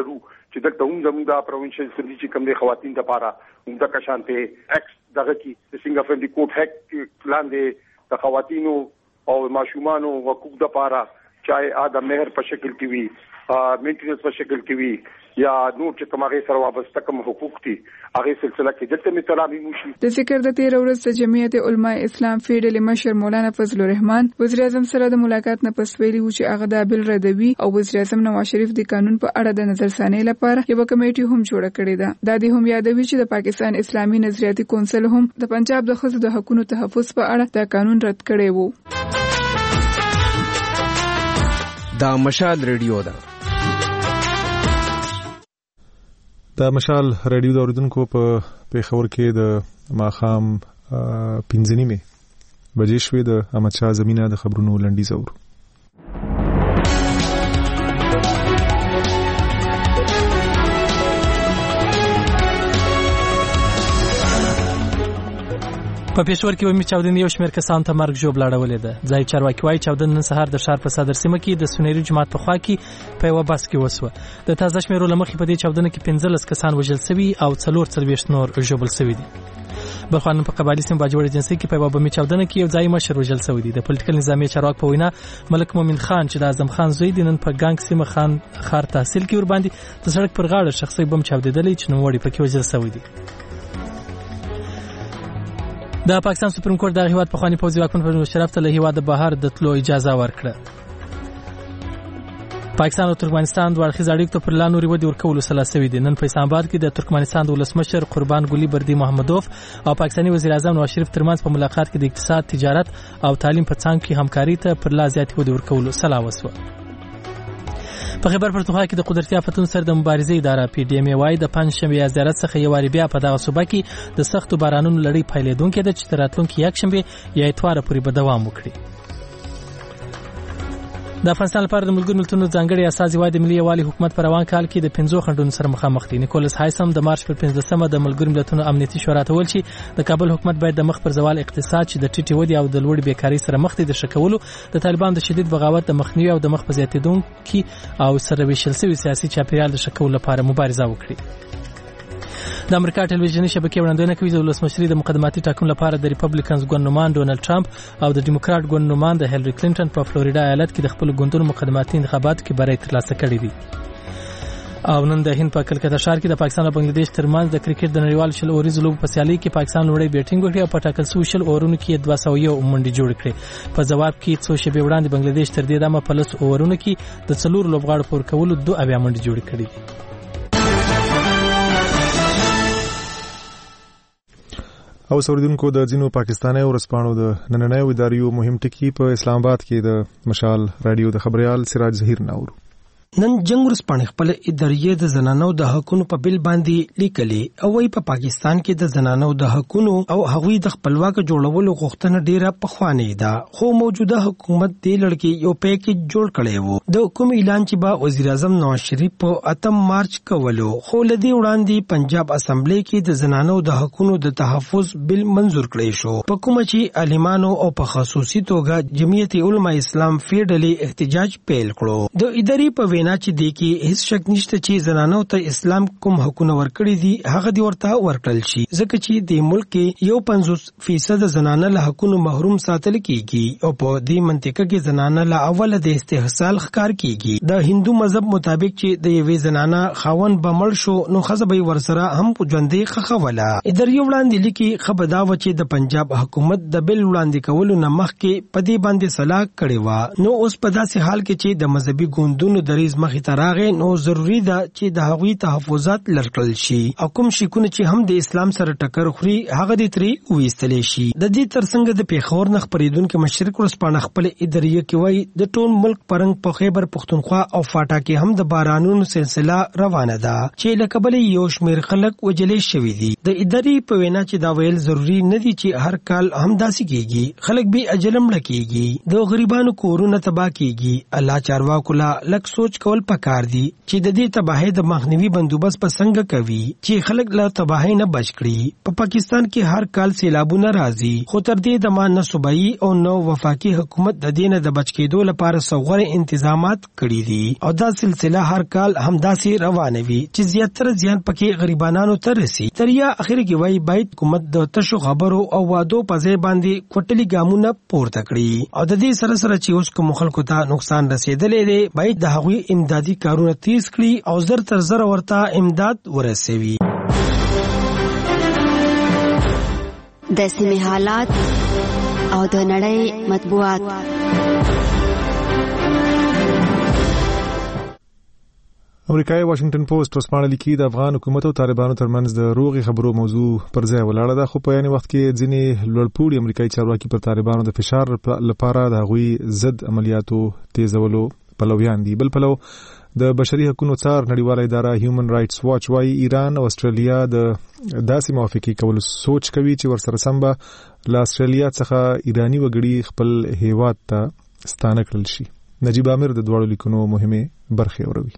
چې دلته هم زموږ د پروینشل اسمبلی چې کوم د خواتین لپاره هم د کشانته ایکس دغه کی د سنگاپور دی کوټ هک لاندې د خواتینو او ماشومانو حقوق لپاره چاهے آدم مهر په شکل کې وي مینټیننس په شکل کې وي یا نور چې کومه سره وابسته کوم حقوق دي هغه سلسله کې دلته مثالامي موشي. د ذکر د 13 ورځ د جمعیت علماء اسلام فیډرل مشر مولانا فضل الرحمن وزیر اعظم سره د ملاقات نه پس ویلي و چې هغه د بل ردوي او وزیر اعظم نواز شریف د قانون په اړه د نظرثانۍ لپاره یو کمیټي هم جوړه کړې ده. د دې هم یادوي چې د پاکستان اسلامي نظریاتي کونسل هم د پنجاب د ښځو د حقوقو تحفظ په اړه د قانون رد کړی وو. دا مشال ریډیو ده. د مشال ریډیو د اوریدونکو په پیښور کې د ماخام 5:30 بجې شوې د احمد شاه زمینه د خبرونو لنډیز اورو. په پېښور کې ومې چاودنې یو شمېر کسانو ته مرګ ژوبله اړولې ده. ځایي چارواکي وایي چاودنه نن سهار د ښار په صدر سیمه کې د سنیري جومات په خوا کې په یوه بس کې وسوه. د تازه شمېرو له مخې په دې چاودنه کې 15 کسان وژل سوي او 44 نور ژوبل سوي دي. بلخوان په قبایلي سیمه باجوړ ایجنسي کې په یوه بمي چاودنه کې یو ځایي مشر وژل سوی دی. د پولیټیکل نظامي چارواک په وینا ملک مومن خان چې د اعظم خان زوی دی نن په ګانګ سیمه خان خار تحصیل کې ور باندې د سړک پر غاړه شخصي بم چاودېدلی چې نوموړی پکې وژل سوی دی. د پاکستان سپریم کورټ د هیواد پخوانی پوځي واکمن پرویز مشرف ته له هیواده بهر د تلو اجازه ورکړه. پاکستان او ترکمنستان د اړخیز اړیکو ته پر لا نورې ودې ورکولو سلا سوي دي. نن په اسلام آباد کې د ترکمنستان د ولسمشر قربان ګلي بردي محمدوف او پاکستاني وزیر اعظم نواز شریف ترمنځ په ملاقات کې د اقتصاد، تجارت او تعلیم په څانګو کې همکاري ته پر لا زیاتې ودې ورکولو سلا وسوه. په خیبر پښتونخوا کې د قدرتي آفتونو سره د مبارزې اداره پی ډی ایم وايي د پنځشنبه زیارت څخه یو واری بیا په دغه صوبه کې د سختو بارانونو لړۍ پیلېدونکې ده چې تر راتلونکي یکشنبه یا اتوار پورې به دوام وکړي. د افغانستان لپاره د ملګرو ملتونو ځانګړي اساسي واحد ملي یوالي حکومت په روان کال کې د 5 خنډونو سره مخامخ دي. نیکولس هایسم د مارچ پر 15مه د ملګرو ملتونو امنیتي شورا ته ویل چې د کابل حکومت باید د مخ پر زوال اقتصاد چې د ټیټې ودې او د لوړې بیکارۍ سره مخ دي د شکولو، د طالبانو د شدید بغاوت د مخنیوي او د مخ په زیاتېدونکي او سره ویشل شوي سیاسي چاپیریال د شکولو لپاره مبارزه وکړي. د امریکا ټلویزیوني شبکې وړاندوینه کوي د ولسمشري د مقدماتي ټاکنو لپاره د ریپبلیکنز ګوندنمان ډونالد ټرمپ او د ډیموکراټ ګوندنمان د هیلری کلینټن په فلوریډا ایالت کې د خپل ګوندونو مقدماتي انتخاباتو کې بری ترلاسه کړی دی. او نن د هند په کلکته ښار کې د پاکستان او بنگلاديش ترمنځ د کرکټ د نړیوال شل اوريزو لوبو په سیالي کې پاکستان لوړی بیټینګ وکړي او په ټاکل شوي شل اورونو کې 201 منډې جوړې کړې. په ځواب کې څو شېبې وړاندې بنگلاديش تر دې دمه په 10 اورونو کې د 4 لوبغاړو پور کولو 2 منډې جوړې کړې دي. او سوریدونکو د ځینو پاکستاني ورسپانو د نننۍ اداریو مهم ټکی په اسلام آباد کې د مشال رادیو د خبريال سراج ظهیر ناورو. نن جنگ ورسپانې خپل ادارې د زنانو د حقوقو په بل باندې لیکلي او په پاکستان کې د زنانو د حقوقو او هغوی د خپلواک جوړولو غوښتنه ډیره پخواني ده، خو موجوده حکومت دې لړکې یو پیکیج جوړ کړی وو. د حکومت اعلان چې با وزیر اعظم نواز شریف په 8 مارچ کولو، خو لدی وړاندې پنجاب اسمبلی کې د زنانو د حقوقو د تحفظ بل منزور کړی شو، په کومه چې عالمانو او په خصوصي توګه جمعیت علماء اسلام فیډرل احتجاج پیل کړو. د ادارې په وینا چې د کې هیڅ شک نشته چې زنانو ته اسلام کوم حقوق ورکړي دي هغه دی ورته ورکړل شي، ځکه چې د ملک کې 50% زنانه له حقوقو محروم ساتل کیږي او په دې منطقه کې زنانه له اوله د استحصال ښکار کیږي. د هندو مذهب مطابق چې د یوې زنانه خاوند بمړ شو نو خزه به ورسره هم ژوندې خخوله. ادارې وړاندې لیکي خبردا و چې د پنجاب حکومت د بل وړاندې کولو نه مخکې په دې باندې صلاح کړې و، نو اوس په داسې حال کې چې د مذهبي ګوندونو دریز مخې تراغه نو ضروری ده چې د هغوی تحفظات لرکل شي او کوم شیکونه چې هم د اسلام سره ټکر خوري هغه د تری وېستل شي. د دې ترڅنګ د پیښور نخ پریدونکو مشرق ورسپانه خپل ادارې کې وای د ټول ملک پرنګ په خیبر پښتونخوا او فاټا کې هم د بارانونو سلسله روانه ده چې لکبل یو شمیر خلک وجلې شوی دي. د ادارې په وینا چې دا ویل ضروری نه دي چې هر کال هم داسې کیږي، خلک به اجلم لکېږي، د غریبانو کورونه تباہ کیږي. الله چارواکو لا لک سوچ کول پکار دي چې د دې تباہي د مخنیوي بندوبست په څنګه کوي چې خلک له تباہي نه بچ کړي. په پاکستان کې هر کال سیلابونه راځي، خو تر دې دمه نه صوبایي او نو وفاقي حکومت د دې نه د بچ کېدو لپاره څوغوري انتظامات کړي دي او دا سلسله هر کال همداسې روانه وي چې زیاتره زیان پکې غریبانو ته رسي. تر یا اخر کې وایي باید حکومت د تشو خبرو او وعدو په ځای باندې کوټلي ګامونه پورته کړي او د دې سره سره چې اوس کوم خلکو ته نقصان رسیدلې دی باید د هغوی امدادي کارونه تیز کړي او زر تر زر ورته امداد ورسوي. د سیمې حالات او د نړۍ مطبوعات. امریکایي واشنگټن پوسټ ورسپانه لیکي د افغان حکومت او طالبانو ترمنځ د روغي خبرو موضوع پر ځای ولاړه ده، خو په یاني وخت کې ځینې لوړپوړي امریکایي چارواکي پر طالبانو د فشار لپاره د هغوی ضد عملیاتو تیزولو پلویان دي. بل پلو د بشري حقوقو څار نړیواله اداره هیومن رائټس واچ وايي ایران او استرالیا د داسې موافقې کول سوچ کوي چې ورسره سم به له استرالیا څخه ایرانی وګړي خپل هیواد ته ستانه کړل شي. نجیب عامر د دوړو لیکونو مهمه برخه اوروي.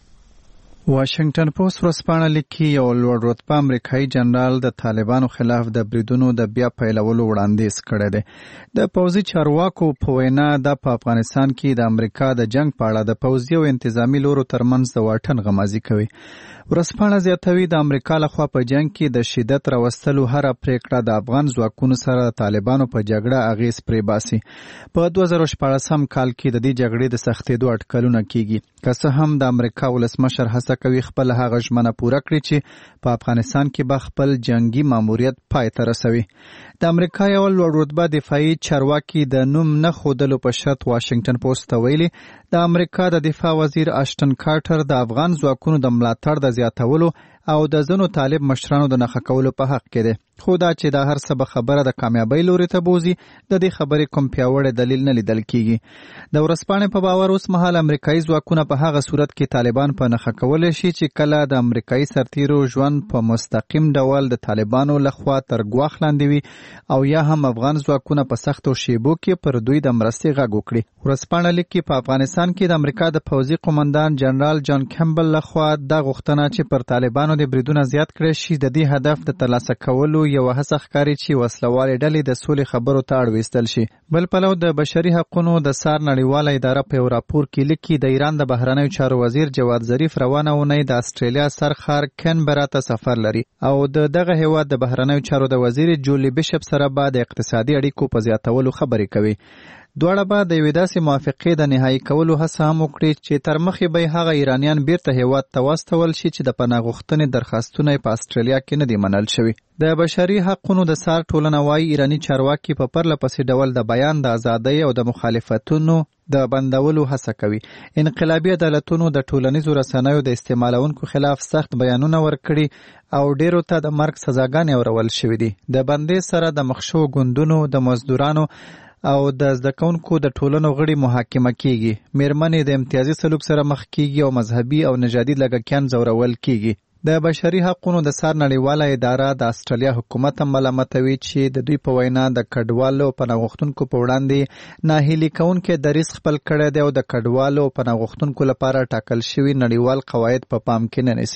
واشنگټن پوسټ ورسپانه لیکي یو لوړ رتبه امریکایي جنرال د طالبانو خلاف د بریدونو د بیا پیلولو وړاندیز کړی دی. د پوځي چارواکو په وینا د افغانستان کې د امریکا د جنگ په اړه د پوځي او انتظامی لورو ترمنځ د واټن غمازي کوي. ورسپانه زیاتوي د امریکا لخوا په جنگ کې د شدت راوستلو هر پریکړه د افغان ځواکونو سره د طالبانو په جګړه اغیز پرې باسي. په 2014 کال کې د دې جګړې د سختېدو اټکلونه کیږي. که څه هم د امریکا ولسمشر هڅه کوي خپل هغه ژمنه پوره کړي چې په افغانستان کې به خپل جنگي ماموریت پای ته رسوي. د امریکا یو لوړ رتبه دفاعي چارواکي د نوم نه ښودلو په شرط واشنگټن پوسټ ته ویلي د امریکا د دفاع وزیر اشټن کارټر د افغان ځواکونو د ملاتړ د زیاتولو او د ځینو طالب مشرانو د نښه کولو په حق کې دی. خو دا چې دا هر څه به خبره د کامیابۍ لوري ته بوزي د دې خبرې کوم پیاوړی دلیل نه لیدل کیږي. د ورسپانې په باور اوس مهال امریکایي ځواکونه په هغه صورت کې طالبان په نښه کولی شي چې کله د امریکایي سرتیرو ژوند په مستقیم ډول د طالبانو لخوا تر ګواښ لاندې وي او یا هم افغان ځواکونه په سختو شیبو کې پر دوی د مرستې غږ وکړي. ورسپانه لیکي په افغانستان کې د امریکا د پوځي قومندان جنرال جان کیمبل لخوا دا غوښتنه چې پر طالبانو د بریدونه زیات کړی شي د دې هدف د ترلاسه کولو یو هڅه ښکاري چې وسلوالې ډلې د سولې خبرو ته اړ ویستل شي. بل پلو د بشري حقوقو د سار نړیواله اداره په یو راپور کې لیکي د ایران د بهرنیو چارو وزیر جواد ظریف روانه اونۍ د استرالیا سرخار کینبرا ته سفر لري او دغه هیواد د بهرنیو چارو د وزیر جولی بیشپ سره به د اقتصادي اړیکو په زیاتولو خبرې کوي. دواړه به د یوې داسې موافقې د نهایي کولو هڅه هم وکړي چې تر مخې به هغه ایرانیان بیرته هیواد ته واستول شي چې د پناه غوښتنې درخواستونه په استرالیا کې نه دي منل شوي. د بشري حقوقو د سار ټولنه وايي ایرانی چارواکي په پرله پسې ډول د بیان د ازادۍ او د مخالفتونو د بندولو هڅه کوي. انقلابي عدالتونو د ټولنیزو رسنیو د استعمالونکو خلاف سخت بیانونه ورکړي او ډیرو ته د مرګ سزاګانې اورول شوې دي. د بندۍ سره د مخشو ګوندونو د مزدورانو او د زده کوونکو د ټولنو غړي محاکمه کیږي. میرمنې د امتیازي سلوک سره مخ کیږي او مذهبي او نژادي لږکیان ځورول کیږي. د بشري حقوقو د سار نړیواله اداره د استرالیا حکومت ملامتوي چې د دوی په وینا د کډوالو پناه غوښتونکو په وړاندې ناهیلي کوونکي دریځ خپل کړی دی او د کډوالو پناه غوښتونکو لپاره ټاکل شوي نړیوال قواعد په پام کې نه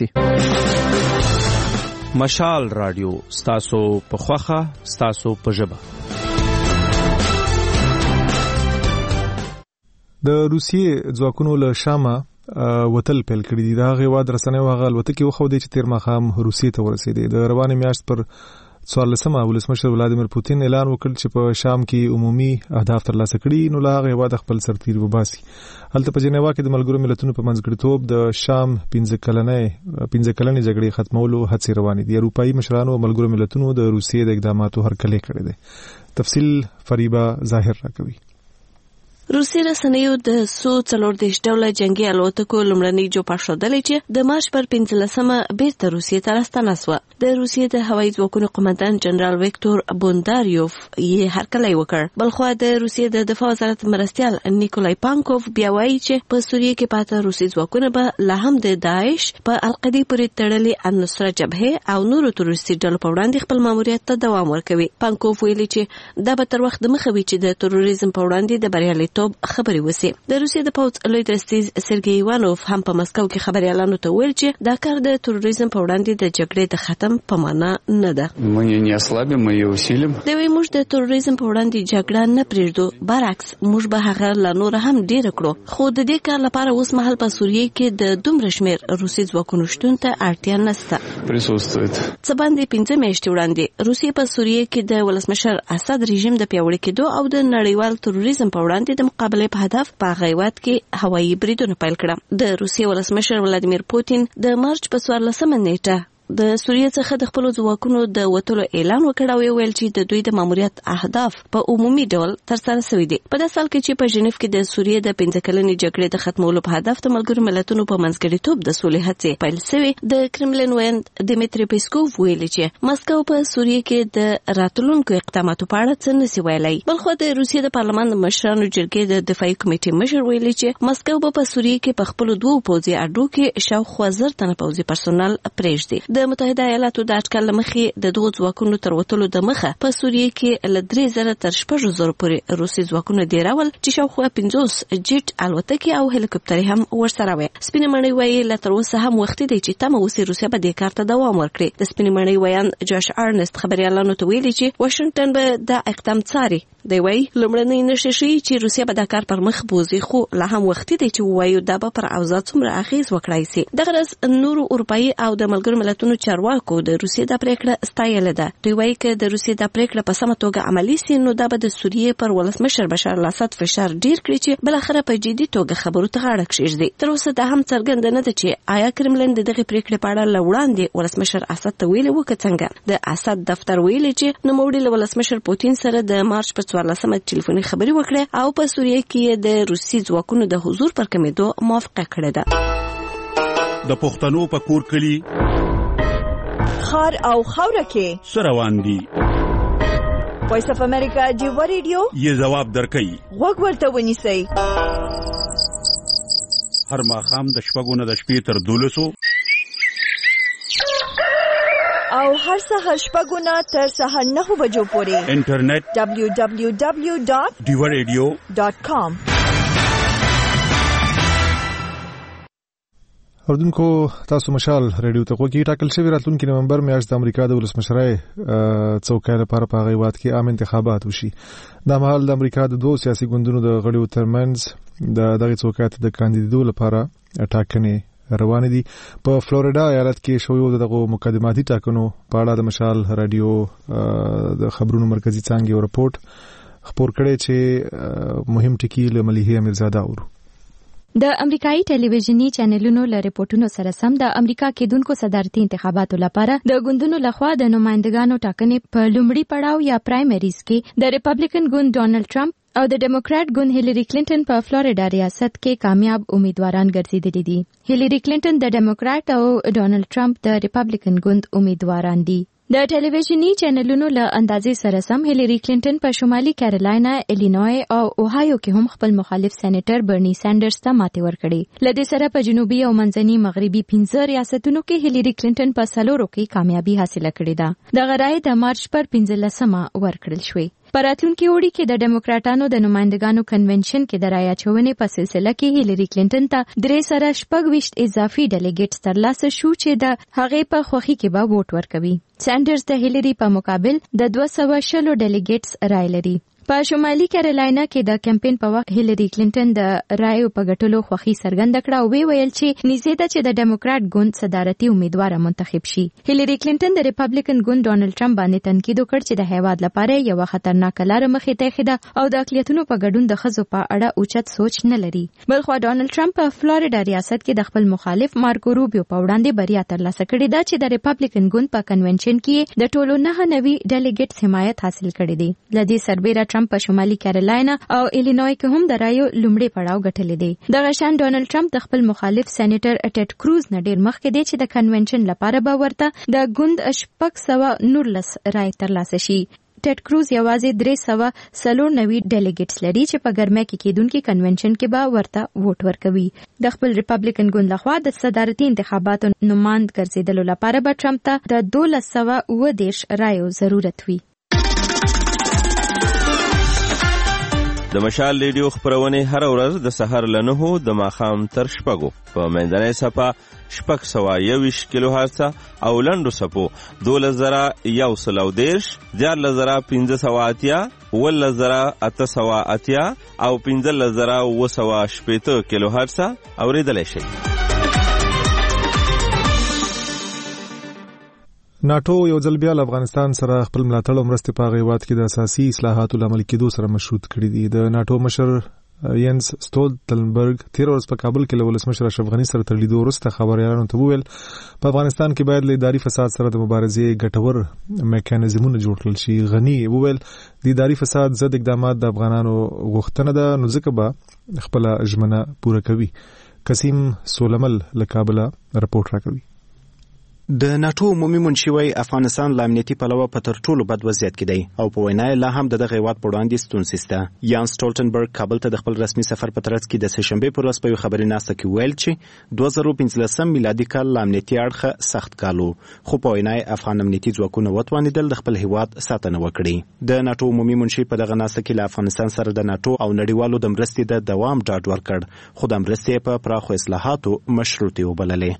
نیسي. مشال رادیو ستاسو په خوخه ستاسو په ژبه. د روسیې ځواکونو له شامه وتل پیل کړي دي. دا هیواد رسنیو هغه الوتکې وښودې چې تیر ماښام روسیې ته ورسېدې. د روانې میاشت پر 14 ولسمشر ولادیمیر پوتین اعلان وکړ چې په شام کې عمومي اهداف ترلاسه کړي نو له هغه هیواد خپل سرتیر وباسي. هلته په جنیوا کې د ملګرو ملتونو په منځګړیتوب د شام 15 کلنې جګړې ختمولو هڅې روانې دي. اروپایي مشرانو او ملګرو ملتونو د روسیې د اقداماتو هرکلی کړی دی. تفصیل فریبا ظاهر راکوي. روسي رسنیو د 140 ډوله جنگي الوتکو لومړنۍ جوپه ښودلې چې د مارچ پر 15مه بیرته روسیې ته راستنه شوه. د روسیې د هوایي ځواکونو قومندان جنرال ویکتور بونداریوف یې هرکلی وکړ. بلخوا د روسیې د دفاع وزارت مرستیال نیکولای پانکوف بیا وایي چې په سوریه کې پاته روسي ځواکونه به لا هم د داعش په القاعده پورې تړلې النصره جبهه او نورو تروریستي ډلو په وړاندې خپل ماموریت ته دوام ورکوي. پانکوف ویلي چې دا به تر وخت دمخه وي چې د تروریزم په وړاندې د بریالیتوب مریتوب خبري وسی. د روسیې د پوځ لوی درستیز سرګي ایوانوف هم په مسکو کې خبريالانو ته ویل چې دا کار د تروریزم په وړاندې د جګړې د ختم په معنا نه ده. موږ نه اصلابه موږ وسیلم. دوی موږ د تروریزم په وړاندې جګړه نه پریږدو، برعکس موږ به هغه لا نور هم ډیر کړو. خو د دې کار لپاره اوس مهال په سوریه کې د دومره شمیر روسي ځواکونو شتون ته اړتیا نشته. څه باندې 15 میاشتې وړاندې روسیې په سوریه کې د ولسمشر اسد رژیم د پیاوړي کېدو او د نړیوال تروریزم په وړاندې د مقابله په هدف په غیوات کې هوایي بریدونه پیل کړل. د روسیې ولسمشر ولادیمیر پوتین د مارچ په 14 نیټه د سوریه څخه د خپل ځواکونو د وټولو اعلان وکړ او ویل چې د دوی د ماموریت اهداف په عمومي ډول ترسره شوي دي. په داسې حال کې چې په ژنیف کې د سوریه د 15 کلنې جګړې د ختمولو په هدف د ملګرو ملتونو په منځګړیتوب د سولې هڅې پیل شوې، د کرملین ویاند دیمیتری پیسکوف ویلي چې مسکو په سوریه کې د راتلونکو اقداماتو په اړه څه نشي ویلای. بلخو د روسیې د پارلمان د مشرانو جرګې د دفاعي کمیټې مشر ویلي چې مسکو په سوریه کې په خپل دوه پوځي اډو کې شاوخوا 1000 تنه پوځي پرسونل پرېږدي. د متحده ایالاتو د اټکل مخې د دوه ځواکونو تر وټولو د مخه په سوریه کې ل 3000 تر 6000 پورې روسي ځواکونه دی راول چې شاوخوا 50 جیټ الوتکې او هلیکوپټرې هم ورسره وي. سپینې مړۍ وایي لا تر اوسه هم وخت دی چې تمه وسی روسیا به د کار ته دوام ورکړي. د سپینې مړۍ ویان جاش ارنست خبريالانو ته ویلي چې واشنگټن به د اقدام څاري. دی وایي لومړنۍ نښې ښیي چې روسیا به د کار پر مخ بوزي، خو لا هم وخت دی چې وایو دا به پر اوضاع څومره اغیز وکړای شي. دغه ورځ نورو اروپایي او د ملګرو ملتونو چارواکو د روسیې د پریکړه ستایله ده. دوی وایي چې د روسیې د پریکړه په سمه توګه عملي شي نو دا به د سوریې پر ولسمشر بشار الاسد فشار ډیر کړي چې بل اخره په جدي توګه خبرو ته غاړه کېږدي. تر اوسه دا هم څرګنده نه ده چې آیا کرملین د دغه پریکړې په اړه لوړاندې ولسمشر اسد ته ویلي و که څنګه. د اسد دفتر ویلي چې نوموړي له ولسمشر پوتین سره د مارچ په 14 ټلیفوني خبري وکړه او په سوریه کې د روسي ځواکونو د حضور پر کمیدو موافقه کړې ده. د پښتنو په کور کلی خار او خوره کې سروان دي. وایس اف امریکا دیو ریډیو یې جواب درکې وګ ورته ونیسئ. هر ماښام د شپږو نه د شپې تر 12 او هر سهار شپږو نه تر سهار 9 بجو پورې انټرنیټ www.diwaradio.com. اوردونکو تاسو مشال ریډیو ته کوکی ټاکل شوی راتلونکي نومبر میاشت د امریکا د ولسمشرۍ څوکۍ لپاره په غیوات کې عام انتخابات وشي. دا مهال د امریکا د دوه سیاسي ګوندونو د غړیو ترمنځ د دغه څوکۍ ته د کاندیدو لپاره ټاکنې روان دي. په فلوریدا ایالت کې شویو دغه مقدماتي ټاکنو په اړه د مشال رادیو د خبرونو مرکزی څانګې یو رپورټ خبر کړی چې مهم ټکی له مليحه میرزاده اورو. د امریکایي ټلویزیونی چینلونو له رپورټونو سره سم د امریکا کېدونکو صدارتي انتخاباتو لپاره د ګوندونو لخوا د نمائندګانو ټاکنې په لومړي پړاو یا پرایمریز کې د ریپبلیکن ګوند ډونالد ټرمپ او د ډیموکرات ګوند هیلری کلینټن په فلوریډا ریاست کې کامیاب امیدواران ګرځیدلي دي. هیلری کلینټن د ډیموکرات او ډونالد ټرمپ د ریپبلیکن ګوند امیدواران دي. د ټلویزیونی چینلونو له اندازې سره سم هیلری کلینټن په شمالي کیرولاینا، الینوای او اوهایو کې هم خپل مخالف سېنیټر برني سانډرز ته ماتې ورکړې. لدې سره په جنوبي او منځني مغربي 15 ریاستونو کې هیلری کلینټن په سلورو کې کامیابی حاصله کړې ده. د غرای د مارچ پر 15مه ورکړل شوې. په راتلونکي اوړي کې د ډیموکراټانو د نمائندګانو کنونشن کې د رایه اچونې په سلسله کې هیلری کلینټن ته 326 اضافي ډیلیګیټس ترلاسه شو چې د هغې په خوښي کې به ووټ ورکوي. سانډرز د هیلری په مقابل د 220 ډیلیګیټس رای لري. په شمالي کیرولاینا کې د کمپاین په وخت هیلری کلینټن د رایو په ګټلو خوښي څرګنده کړه او ویل چې نږدې ده چې د ډیموکرات ګوند صدارتي امیدوار منتخب شي. هیلری کلینټن د ریپبلیکن ګوند ډونالد ټرمپ باندې تنقید وکړ چې د هیواد لپاره یو خطرناک لار مخې ته ایښې او د اقلیتونو په ګډون د ښځو په اړه اوچت سوچ نه لري. بلخو ډونالد ټرمپ په فلوریډا ریاست کې د خپل مخالف مارکو روبیو په وړاندې بریا ترلاسه کړې ده چې د ریپبلیکن ګوند په کنونشن کې د ټولو 9 نوي ډیلیګیټس حمایت حاصل کړی دی. لدې سربېره ټرمپ په شمالي کیرولاینا او الینوای کې هم د رایو لومړی پړاو ګټلې دی. دغه شان ډونالد ټرمپ د خپل مخالف سېنیټر ټیډ کروز نه ډیر مخکې دی چې د کنونشن لپاره به ورته د ګوند 619 رای ترلاسه شي. ټیډ کروز یوازې 390 ډیلیګیټس لري چې په ګرمه کې کېدونکي کنونشن کې به ورته ووټ ورکوي. د خپل ریپبلیکن ګوند لخوا د صدارتي انتخاباتو نمائند ګرځیدلو لپاره به ټرمپ ته د 1210 رایو ضرورت وي. د مشال ریډیو خبرونه هر ورځ د سحر ل 9 د ماخام تر 6 په منځنۍ صفه 621 کیلو هرتز او لنډو صفو 2110 14580 11880 او 15980 کیلو هرتز اوریدل شي. ناتو یو ځل بیا افغانستان سره خپل ملاتړ او مرستې په غیوات کې د اساسي اصلاحاتو لامل کېدو سره مشروط کړي دي. د ناتو مشر ینس سټولتنبرګ 13 ورځ په کابل کې له ولسمشر اشرف غني سره تر لیدو وروسته خبريالانو ته وویل په افغانستان کې باید له اداري فساد سره د مبارزې ګټور میکانیزمونه جوړ کړل شي. غني وویل د اداري فساد ضد اقدامات د افغانانو غوښتنه ده، نو ځکه به خپل ژمنه پوره کوي. قسیم سولمل له کابل رپورټ راکوي. د ناتو عمومي منشي وای افغانستان له امنیتي پلوه په تر ټولو بد وضعیت کې دی او په وینا لا هم د غیوات په وړاندې ستونزې شته. یان سټولټنبرګ کابل ته د خپل رسمي سفر په ترڅ کې د سهشنبه پر ورځ په خبري ناسته کې ویل چې 2015 میلادي کال له امنیتي اړخه سخت کالو، خو په وینا افغان امنیتي ځواکونه وتوانیدل د خپل هیواد ساتنه وکړي. د ناتو عمومي منشي په دغه ناسته کې له افغانستان سره د ناتو او نړیوالو د مرستې د دوام ډاډ ورکړ، خو د مرستې په پراخو اصلاحاتو مشروطه وبللې.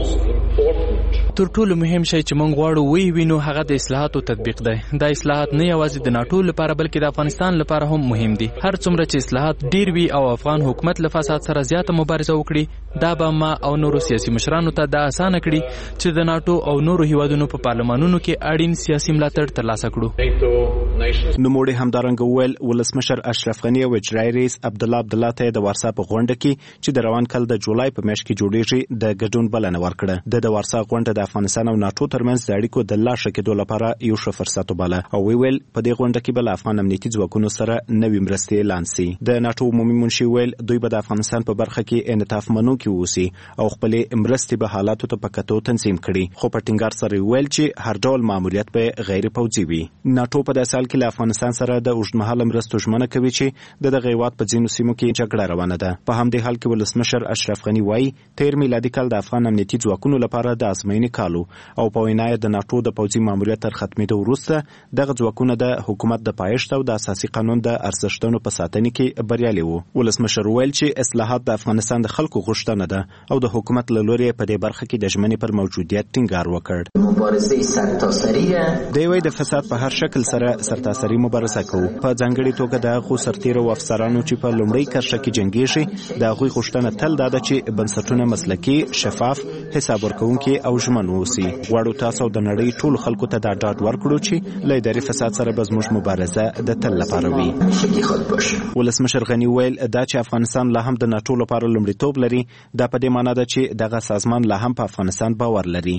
تر ټولو مهم شی چې موږ غواړو وینو هغه د اصلاحاتو تطبیق دی. دا اصلاحات نه یوازې د ناتو لپاره بلکې د افغانستان لپاره هم مهم دي. هر څومره چې اصلاحات ډیر وي او افغان حکومت له فساد سره زیاته مبارزه وکړي، دا به ما او نورو سیاسي مشرانو ته دا اسانه کړي چې د ناتو او نورو هیوادونو په پارلمانونو کې اړین سیاسي ملاتړ ترلاسه کړو. نوموړي همدارنګه ویل ولسمشر اشرف غني او اجرایي رئیس عبدالله ته د وارسا په غونډه کې چې د روان کال د جولای په میاشت کې جوړیږي د ګډون بلنه ورکړه. د وارسا غونډه د افغانستان او ناتو ترمنځ د اړیکو د لا ښه کېدو لپاره یو ښه فرصت وباله او ویل په دې غونډه کې بل افغان امنیتي ځواکونو سره نوې مرستې اعلان شي. د ناتو عمومي منشي ویل دوی به د افغانستان په برخه کې انعطاف منونکي اوسي او خپل مرستې به حالاتو ته په کتو تنظیم کړي، خو په ټینګار سره ویل چې هر ډول ماموریت به غیر پوځي وي. ناتو په داسې حال کې له افغانستان سره د اوږدمهاله مرستو ژمنه کوي چې د غیوات په ځینو سیمو کې جګړه روانه ده. په همدې حال کې ولسمشر اشرف غني وایي 13 میلادي کال د افغان امنیتي ځواکونو لپاره د ازموینې کالو او په وینا د ناتو د پوځي ماموریت تر ختمېدو وروسته دغه ځواکونه د حکومت د پایښت او د اساسي قانون د ارزښتونو په ساتنه کې بریالي وو. ولسمشر ویل چې اصلاحات د افغانستان د خلکو غوښتنه ده او د حکومت له لوري په دې برخه کې د ژمنې پر موجودیت ټینګار وکړ. مبارزه سرتاسري دی وای د فساد په هر شکل سره سرتاسري مبارزه کوو، په ځانګړي توګه د هغو سرتیرو او افسرانو چې په لومړۍ کرښه کې جنګېږي د هغوی غوښتنه تل دا ده چې بنسټونه مسلکي، شفاف، حساب ورکوونکي او ژمن واوسي. غواړو تاسو د نړۍ ټول خلکو ته دا ډاډ ورکړو چې له اداري فساد سره به زموږ مبارزه د تل لپاره وي. ولسمشر غني ویل دا چې افغانستان لا هم د ناتو لپاره لومړیتوب لري، دا په دې معنی ده چې دغه سازمان لا هم په افغانستان باور لري.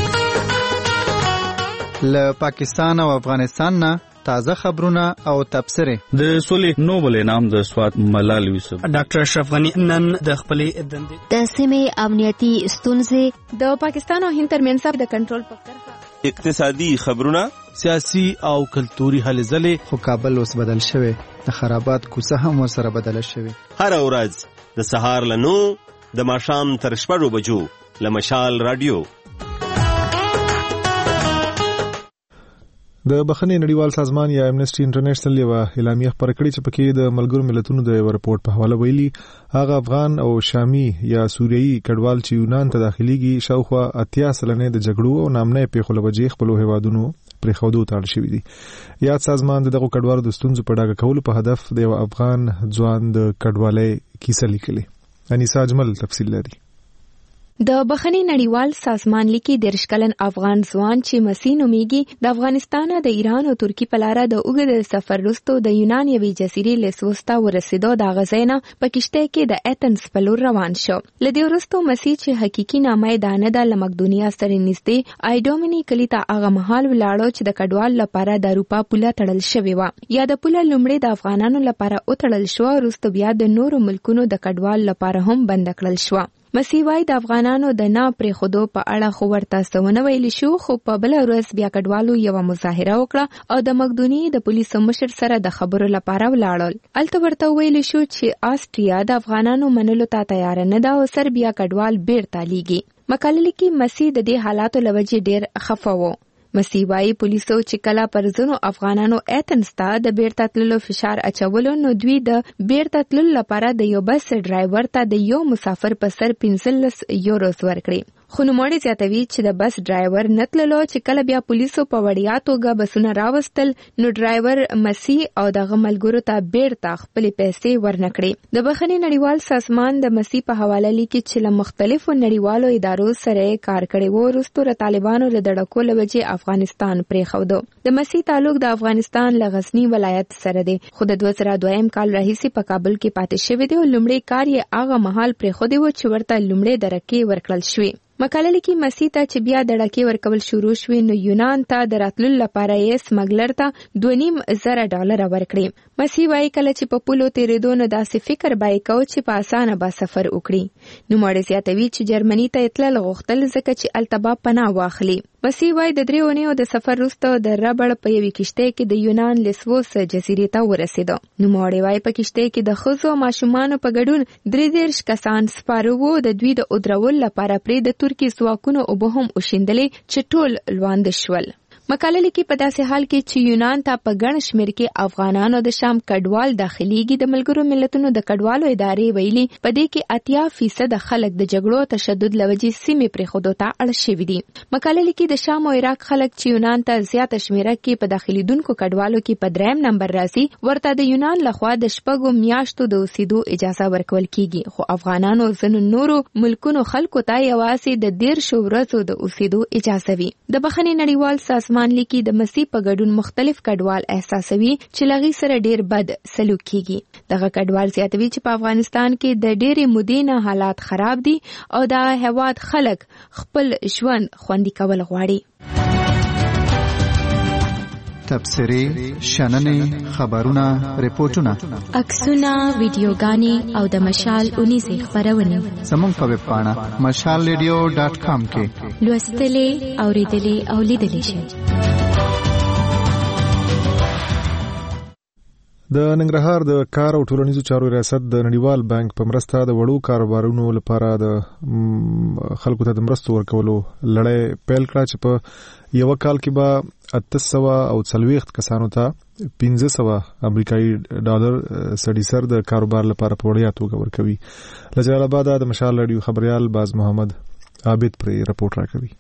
له پاکستان او افغانستان نه تازه خبرونه او تبصره. د سولې نوبل انعام د سواد ملال یوسف ډاکټر اشرف غني نن د خپلې دندې د سیمې امنیتي ستونزې د پاکستان او هند ترمنځ د کنټرول په طرفه اقتصادي خبرونه، سیاسي او کلتوري هلې ځلې. خو کابل اوس بدل شوی، د خرابات کوڅه هم ورسره بدله شوی. هر ورځ د سهار له 9 د ماښام تر 6 بجو له مشال رادیو. د بخښنې نړیوال سازمان یا امنیسټي انټرنیشنل یو اعلامیه خپره کړې چې پکې د ملګرو ملتونو د یو رپورټ په حواله ویلي هغه افغان او شامي یا سوریایي کډوال چې یونان ته داخليږي شاوخوا 80% د جګړو او نامنه پیښو له وجې خپل هیوادونو پرې خودو تاړ شوی دي. یاد سازمان دغه کډوالو د ستونزو په ډاګه کولو په هدف د یو افغان ځوان د کډوالۍ کیسه لیکلې. انیسا اجمل تفصیل لري. د بخښنې نړیوال سازمان لیکي 13 کلن افغان ځوان چې مسیح نومیږي د افغانستان د ایران او ترکی په لار د اوږد سفر وروسته د یونان یوې جزیرې لسوستا ورسېدو د غزینا په کشته کې د ایتنز په لور روان شو. لدې وروسته مسیح چې حقيقي نامه دانه د مقدونیا سره نږدې ایډومینی کلی ته هغه مهال ولاړو چې د کډوال لپاره د اروپا پوله تړل شوی و. یا د پوله لومړی د افغانانو لپاره او تړل شو، وروسته بیا د نورو ملکونو د کډوال لپاره هم بند کړل شو. مسیوای د افغانانو د نه پرې خودو په اړه خو ورته څونه ویل شو، خو په بل ورځ بیا کډوالو یو مظاهره وکړه او د مقدونی د پولیسو مشر سره د خبرو لپاره ولاړل. الته ورته ویل شو چې آسټریا د افغانانو منلو ته تیار نه ده او سربیا کډوال بیرته لیږي. مقاله لیکي مسیح د دې حالاتو لوجې ډیر خفه و. مسي وايي پولیسو چې کله پر ځینو افغانانو ایتنستا د بیرته تللو فشار اچولو نو دوی د بیرته تللو لپاره د یو بس ډرایور ته د یو مسافر په سر 15 یوروز ورکړي. خو نوموړی زیاتوي چې د بس ډرایور نتللو چې کله بیا پولیسو په وړیا توګه بسونه راوستل نو ډرایور مسي او دغه ملګرو ته بیرته خپلې پیسې ورنکړي. د بخښنې نړیوال سازمان د مسي په حواله لیکي چې له مختلفو نړیوالو ادارو سره کار کړی و وروسته د طالبانو له دړکو له وجې افغانستان پرېښود. د مسي تعلق د افغانستان له غزني ولایت سره دی خو د 2002 کال راهیسې په کابل کې پاتې شوی دی او لومړی کار یې هغه مهال پرېښودی و چې ورته لومړی درکې ورکړل شوې. مقاله لیکي مسي ته چې بیا دړکې ورکول شروع شوې نو یونان ته د راتللو لپاره یې سمګلر ته $2,500 ورکړي. مسي وايي کله چې په پولو تېرېدو نو داسې فکر به یې کوو چې په اسانه به سفر وکړي. نوموړی زیاتوي چې جرمني ته تلل غوښتل ځکه چې هلته به پناه واخلي. مسي وايي د 3 اونیو د سفر وروسته د ربړ په یوې کښتۍ کې د یونان لیسوس جزیرې ته ورسېد. نوموړی وايي په کښتۍ کې د ښځو او ماشومانو په ګډون 33 کسان سپاره وو. د دوی د ودرولو لپاره پرې د ترکي ځواکونو اوبه هم وشیندلې چې ټول لوانده شول. مقاله لیکي په داسې حال کې چې یونان ته په ګڼ شمېر کې افغانانو د شام کډوال داخليږي د ملګرو ملتونو د کډوالو ادارې ویلي په دې کې 80% خلک د جګړو تشدد لوجې سیمې پرېښودو ته اړ شوي دي. مقاله لیکي د شام او عراق خلک چې یونان ته زیاته شمېره کې په داخليدونکو کډوالو کې په 3 نمبر راځي ورته د یونان لخوا د 6 میاشتو د اوسېدو اجازه ورکول کیږي خو افغانانو ځینو نورو ملکونو خلکو ته یوازې د 13 ورځو د اوسېدو اجازه وي. د بخښنې نړیوال سازمان لیکي د مسي په ګډون مختلف کډوال احساسوي چې لغې سره ډیر بد سلوک کیږي. دغه کډوال زیاتوي چې په افغانستان کې د ډېرې مودې نه حالات خراب دي او د هیواد خلک خپل ژوند خوندي کول غواړي. تبصرې، شننې، خبرونه، ریپورتونه، عکسونه، ویډیوګانې او د مشال اونیزې خپرونې زموږ په ویب پاڼه mashalradio.com کې لوستلې، اوریدلې او لیدلې شئ. د ننګرهار د کار او ټولنیزو چارو ریاست د نړیوال بانک په مرسته د وړو کاروبارونو لپاره د خلکو ته د مرستو ورکولو لړۍ پیل کړه چې په یو کال کې به 840 کسانو ته 1500 امریکایي ډالر سړي سر د کاروبار لپاره په وړیا توګه ورکوي. له جلال آباد د مشال رادیو خبريال باز محمد عابد پر رپورټ راکوي.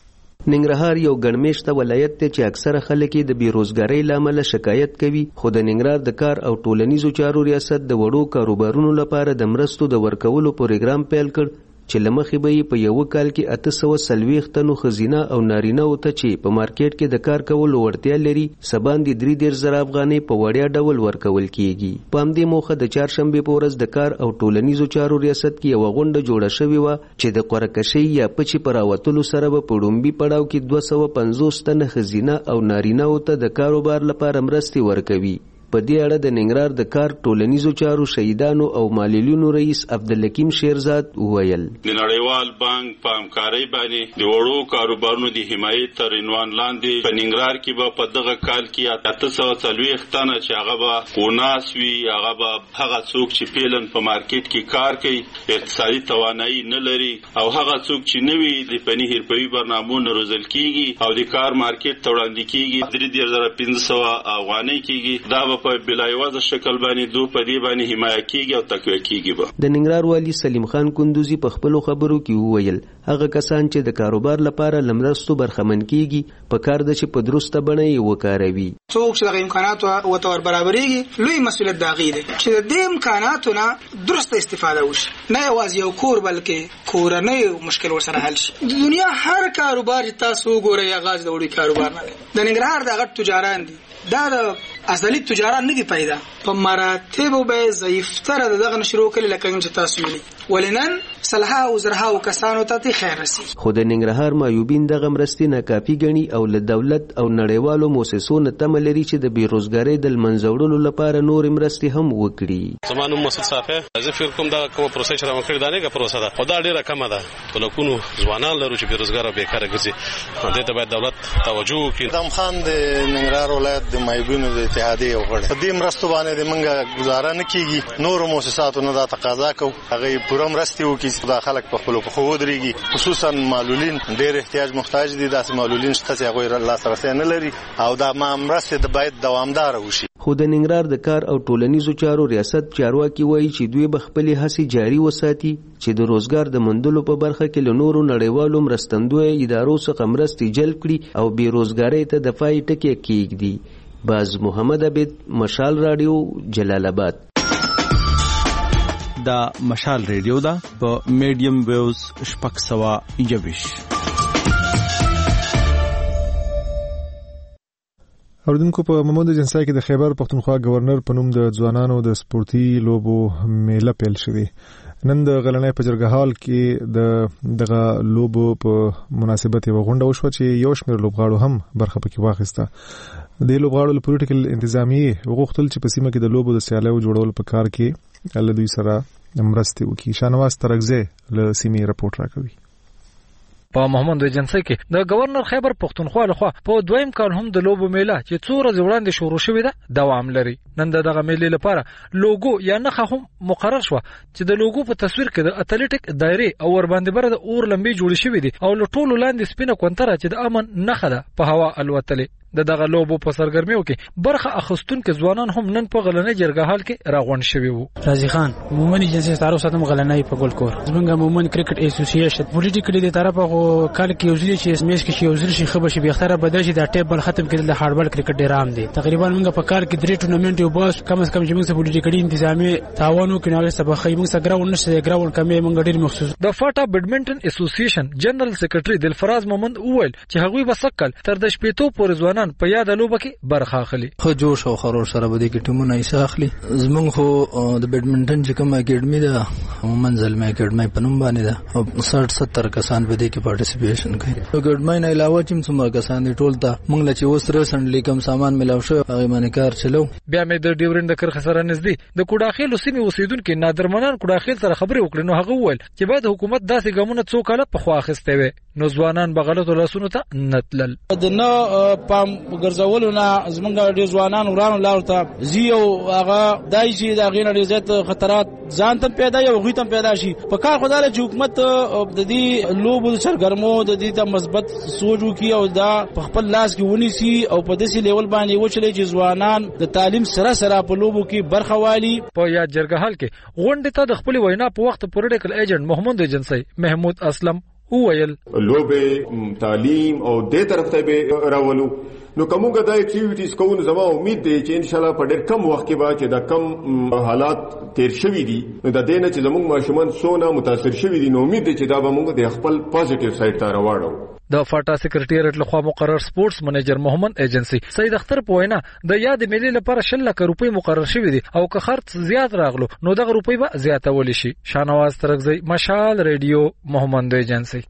ننګرهار یو ګڼمېشته ولایت دی چې اکثره خلک د بیروزګارۍ له امله شکایت کوي خو د ننګرهار د کار او ټولنیزو چارو ریاست د وړو کاروبارونو لپاره د مرستو د ورکولو پروګرام پیل کړ چې لمخې به په یو کال کې 840 تنو خزینه او نارینه او ته چې په مارکیټ کې د کار کولو وړتیا لري سباندې 3,000 افغانۍ په وړیا ډول ورکول کیږي. په همدې موخه د چهارشنبې په ورځ د کار او ټولنیزو چارو ریاست کې یو غونډه جوړه شوې و چې د قرعه‌کشۍ یا پچې پر راوتلو سره به په ډومبي پړاو کې 250 تنه خزینه او نارینه او ته د کاروبار لپاره مرستې ورکوي. په دې اړه د ننګرهار د کار ټولنیزو چارو شهیدانو او معلولینو رئیس عبدالحکیم شیرزاد وویل د نړیوال بانک په همکارۍ باندې د وړو کاروبارونو د حمایت تر عنوان لاندې په ننګرهار کې به په دغه کال کې 840 تنه چې هغه به وناس وي هغه به هغه څوک چې پیلن په مارکیټ کې کار کوي اقتصادي توانایي نه لري او هغه څوک چې نوي د فني حرفوي برنامه‌ونو روزل کیږي او د کار مارکیټ ته وړاندې کیږي 3500 افغانۍ کیږي دا په بلایوازه شکل باندې دو په دې باندې حمایت کیږي او تقویه کیږي. د ننګرهار والی سلیم خان کندوزی په خپلو خبرو کې وویل هغه کسان چې د کاروبار لپاره لمرستو برخمن کیږي په کار د چې په درسته بڼه یې وکاروي. څوک چې د امکاناتو او تور برابرېږي لوی مسؤلیت دا غي دی چې د امکاناتو نه درسته استفاده وشي نه یوازې یو کور بلکې کورنۍ مشکل ورسره حل شي. د دنیا هر کاروبار تاسو ګورئ غاز د وړي کاروبار نه د ننګرهار د غټ تجاران دي دا د اصلي تجاران نه دي پیدا په مراتب به ضعیفتره دغه نشرو کړي لکه چې تاسو ویلي ولنن صلاح او زرها او کسانو ته خیر رسي. خو د ننګرهار مایوبین دغه مرستې ناکافي ګڼي او له دولت او نړیوالو مؤسسو نه تمه لري چې د بیروزګارۍ د منځوړلو لپاره نور مرستې هم وکړي. زمانو مسعود صافی زه فکر کوم دا کوم پروسه چې راوړل دا نه پروسه ده خو دا ډیره کمه ده په لکونو ځوانان لرو چې بیروزګار او بیکاره ګرځي دې ته باید دولت توجه وکړي. دم خان د ننګرهار ولایت د مایوبینو د اتحادیې وغړي په دې مرستو باندې د منګه گزاره نه کیږي نور مؤسساتو نه دا تقاضا کوي هغه پوره مرستې وکړي چې دا خلک په خپل پخو ودرېږي، خصوصا معلولین ډېر احتیاج محتاج دي. داسې معلولین شته چې هغوی لاسرسی نه لري او دا مرستې د باید دوامداره وشي. خو د ننګرهار د کار او ټولنیزو چارو ریاست چارواکي وایي چې دوی به خپلې هڅې جاري وساتي چې د روزګار د موندلو په برخه کې له نورو نړیوالو مرستندویو ادارو څخه مرستې جلب کړي او بېروزګارۍ ته دفاعي ټکي کېږدي. باز محمد عبید، مشال رادیو، جلال آباد. دا مشال ریډیو ده په میډیم ویوز 621. اوردونکو په محمود جنسای کې د خیبر پختونخوا گورنر په نوم د ځوانانو د سپورتي لوبو میله پیل شوې. نن د غلنۍ په جرګهال کې دغه لوبو په مناسبت یو غونډه وشوه چې یو شمېر لوبغاړو هم برخه پکې واخیسته. د لوبغاړو له پولیټیکل انتظامیې وغوښتل چې په سیمه کې د لوبو د سیالیو جوړول په کار کې له دوی سره مرستې وکړي. شانواز ترکزی له سیمې رپورټ راکوي. په محمود ایجنسی کې د گورنر خیبر پختونخوا لخوا په دویم کال هم د لوبو میله چې څو ورځې وړاندې شروع شوې ده دوام لري. نن دغه میلې لپاره لوګو یا نښه هم مقرر شوه چې د لوګو په تصویر کې د اتلیټیک دایرې او ورباندې بره د اور لمبې جوړې شوې دي او له ټولو لاندې سپینه کونتره چې د امن نښه ده په هوا الوتلې. دغه لوبو په سرګرمیو کې برخه اخستونکو ځوانان هم نن په غلنۍ جرګهال کې راغونډ شوي وو. رازي خان مومن ایجنسی تعارف ساتم غلنۍ په ګلکور زمونږ مومن کرکټ اسوسییشن پولیټیکلی د طرفه کال کې یوزلی چې میش کې یوزلی شي خبر شي بهتره بدل شي د ټیبل ختم کړي د هارډبال کرکټ ډیر عام دي. تقریبا موږ په کال کې 3 ټورنمنت یو باس کم از کم چې موږ پولیټیکلی انتظامی تعاون وکړو سبا خې موږ سګراو نشي ګراول کمې موږ ډیر مخصوص. د فاټا بیډمنټن اسوسییشن جنرال سیکریټری دلفراز مومند وویل چې هغوی وسکل تر د شپېتو پورې ځوانان په یاد لوبه کې برخه اخلي. خو جوش او خرور سره بده کې ټیمونه یې اخلي. زمونږ خو د بیډمنټن چې کوم اکیډمي ده منزل مې اکیډمي په نوم باندې ده او 60-70 کسان بده کې پارټیسیپیشن کوي. اکیډمي نه علاوه چې څومره کسان دي ټول ته موږ له چې اوس ریسنټلی کوم سامان ملاو شو هغه باندې کار چلو. بیا مې د ډیورند د کرخ سره نږدې د کوډاخیل سیمې اوسیدونکو نادرمنان کوډاخیل سره خبرې وکړې نو هغه وویل چې باید حکومت داسې ګامونه څو کاله په خوا اخیسته وي نو ځوانان بغلط لاسونو ته نتلل. د نه پام ګرځولو نه زمونږ ډېر ځوانان ورانو لار ته زیو هغه دای شي د غین ډېر زیات خطرات ځان ته پیدا یو غوي ته پیدا شي. په کار خدای چې حکومت د دې لوبو سرګرمو د دې ته مثبت سوچ وکړي او دا په خپل لاس کې ونیسي او په داسې لیول باندې وچلې چې ځوانان د تعلیم سره سره په لوبو کې برخه والي. په یاد جرګهال کې غونډې ته د خپل وینا په وخت پولیټیکل ایجنټ محمود ایجنسی محمود اسلم وویل لوبه تعلیم او دې طرف ته به راولو نو کومګه د اکټیویټیز کوو. زما امید دی چې ان شاء الله په ډېر کم وخت کې به چې دا کم حالات تیر شوي دي نو د دې نه چې زموږ ماشومان څونه متاثر شوي دي نو امید دی چې دا به موږ د خپل پازیټیو سایډ ته راوړو. د فاټا سیکریټریټ لخوا مقرر سپورتس منیجر محمد ایجنسی سید اختر په وینا د یاد میلې لپاره 10 لک روپۍ مقرر شوي دي او که خرڅ زیات راغلو نو دغه روپۍ به زیاتول شي. شانواز ترکزی، مشال ریډیو، محمد ایجنسی.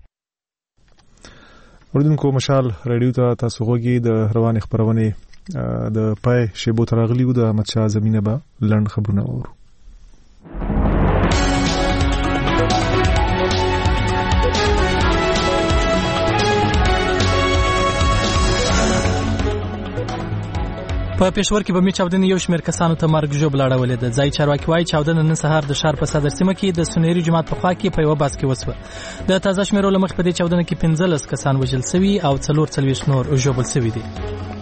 اوردونکو مشال ریډیو ته تاسو غوږی د روان خبرونه د پای شیبو ترغلی د مچا زمينه به لند خبرونه اورو. په پېښور کې به می چاودنې یو شمېر کسانو ته مرګ ژوبل اړولې ده. ځای چارواکي وایي چاودنه نن سهار د ښار په صدر سیمه کې د سنیري جومات په خوا کې په یوه بس کې وسوه. د تازه شمېرو له مخې په دې چاودنه کې 15 کسان وژل سوي او 44 نور ژوبل سوي دي.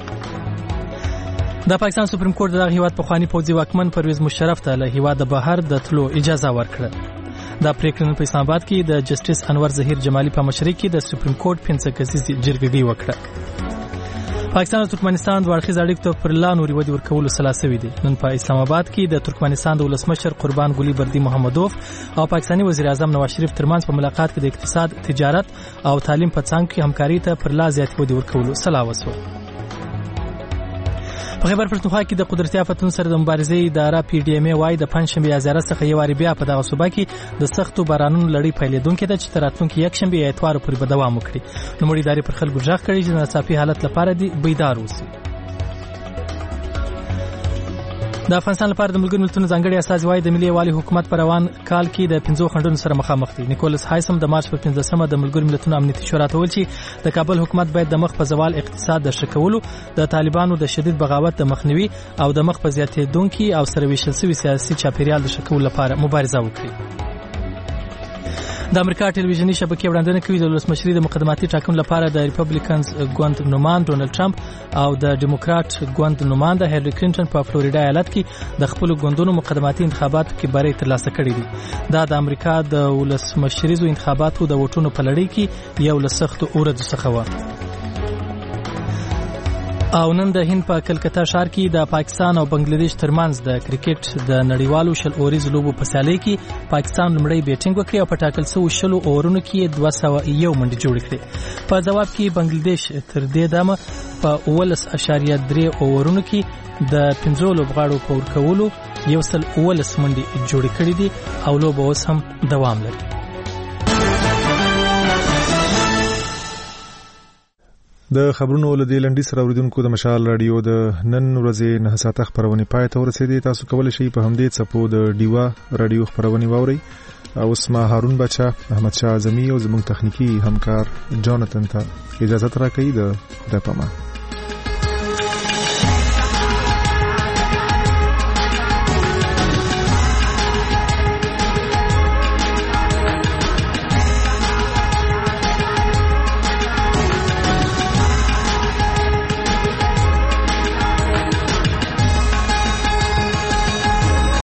د پاکستان سپریم کورټ دغه هیواد پخواني پوځي واکمن پرویز مشرف ته له هیواده بهر د تلو اجازه ورکړه. دا پریکړه په اسلام آباد کې د جسټیس انور ظهیر جمالي په مشرۍ کې د سپریم کورټ 15 کسیزې جرګې وکړه. پاکستان او ترکمنستان د اړخیز اړیکو ته پر لا نوري ودی ورکولو سلاسوي دي. نن په اسلام آباد کې د ترکمنستان د ولسمشر قربان ګلی بردی محمدوف او پاکستاني وزیر اعظم نواز شریف ترمنځ په ملاقات کې د اقتصاد، تجارت او تعلیم په څنګ کې همکاري ته پر لا زیات ودی ورکولو سلا وسو. په خیبر پښتونخوا کې د قدرتي آفتونو سره د مبارزې اداره پی ډی ایم ای وايي د پنځشنبه یا زیارت څخه یو واری بیا په دغه صوبه کې د سختو بارانونو لړۍ پیلېدونکې ده چې تر راتلونکي یکشنبه یا اتوار پورې به دوام وکړي. نوموړي ادارې پر خلکو غږ کړی چې د ناڅاپي حالت لپاره دې بیدار اوسي. د افغانستان لپاره د ملګرو ملتونو ځانګړي استازي وايي د ملي یووالي حکومت په روان کال کې د 15 خنډونو سره مخامخ دي. نیکولس هایسم د مارچ په 15مه د ملګرو ملتونو امنیتي شورا ته ویل چې د کابل حکومت باید د مخ په زوال اقتصاد د ښه کولو، د طالبانو د شدید بغاوت د مخنیوي او د مخ په زیاتېدونکي او سره ویشل شوي سیاسي چاپیریال د ښه کولو لپاره مبارزه وکړي. د امریکا ټلویزیونی شبکې وړاندوینه کوي د ولسمشري د مقدماتي ټاکنو لپاره د ریپبلیکنز ګوند نوماند ډونالد ټرمپ او د ډیموکرات ګوند نومانده هیلری کلینټن په فلوریدا ایالت کې د خپل ګوندونو مقدماتي انتخاباتو کې بری ترلاسه کړی دي. دا د امریکا د ولسمشریزو انتخاباتو د ووټونو په لړۍ کې یو له سختو ورځو څخه و. او نن د هند په کلکتا ښار کې د پاکستان او بنگلاديش ترمنځ د کرکټ د نړیوالو شل اوریز لوبو په سیالۍ کې پاکستان لومړی بیټینګ وکړ او په ټاکل شوو شلو اورونو کې 201 منډې جوړې کړې. په ځواب کې بنگلاديش تر دې دمه په 11.3 اورونو کې د 15 لوبغاړو په ورکولو 119 منډې جوړې کړې دي او لوبه اوس هم دوام لري. د خبرونو لدې لنډي سره اوریدونکو د مشال رادیو د نن ورځې 9 ساعته خبرونه پای ته ورسېدې. تاسو کولی شئ په همدې څپو د ډیوا رادیو خبرونه واورئ. اوس ما هارون بچا، احمد شاه اعظمي او زموږ تخنیکی همکار جانتن ته اجازه راکړئ. د خدای پامان.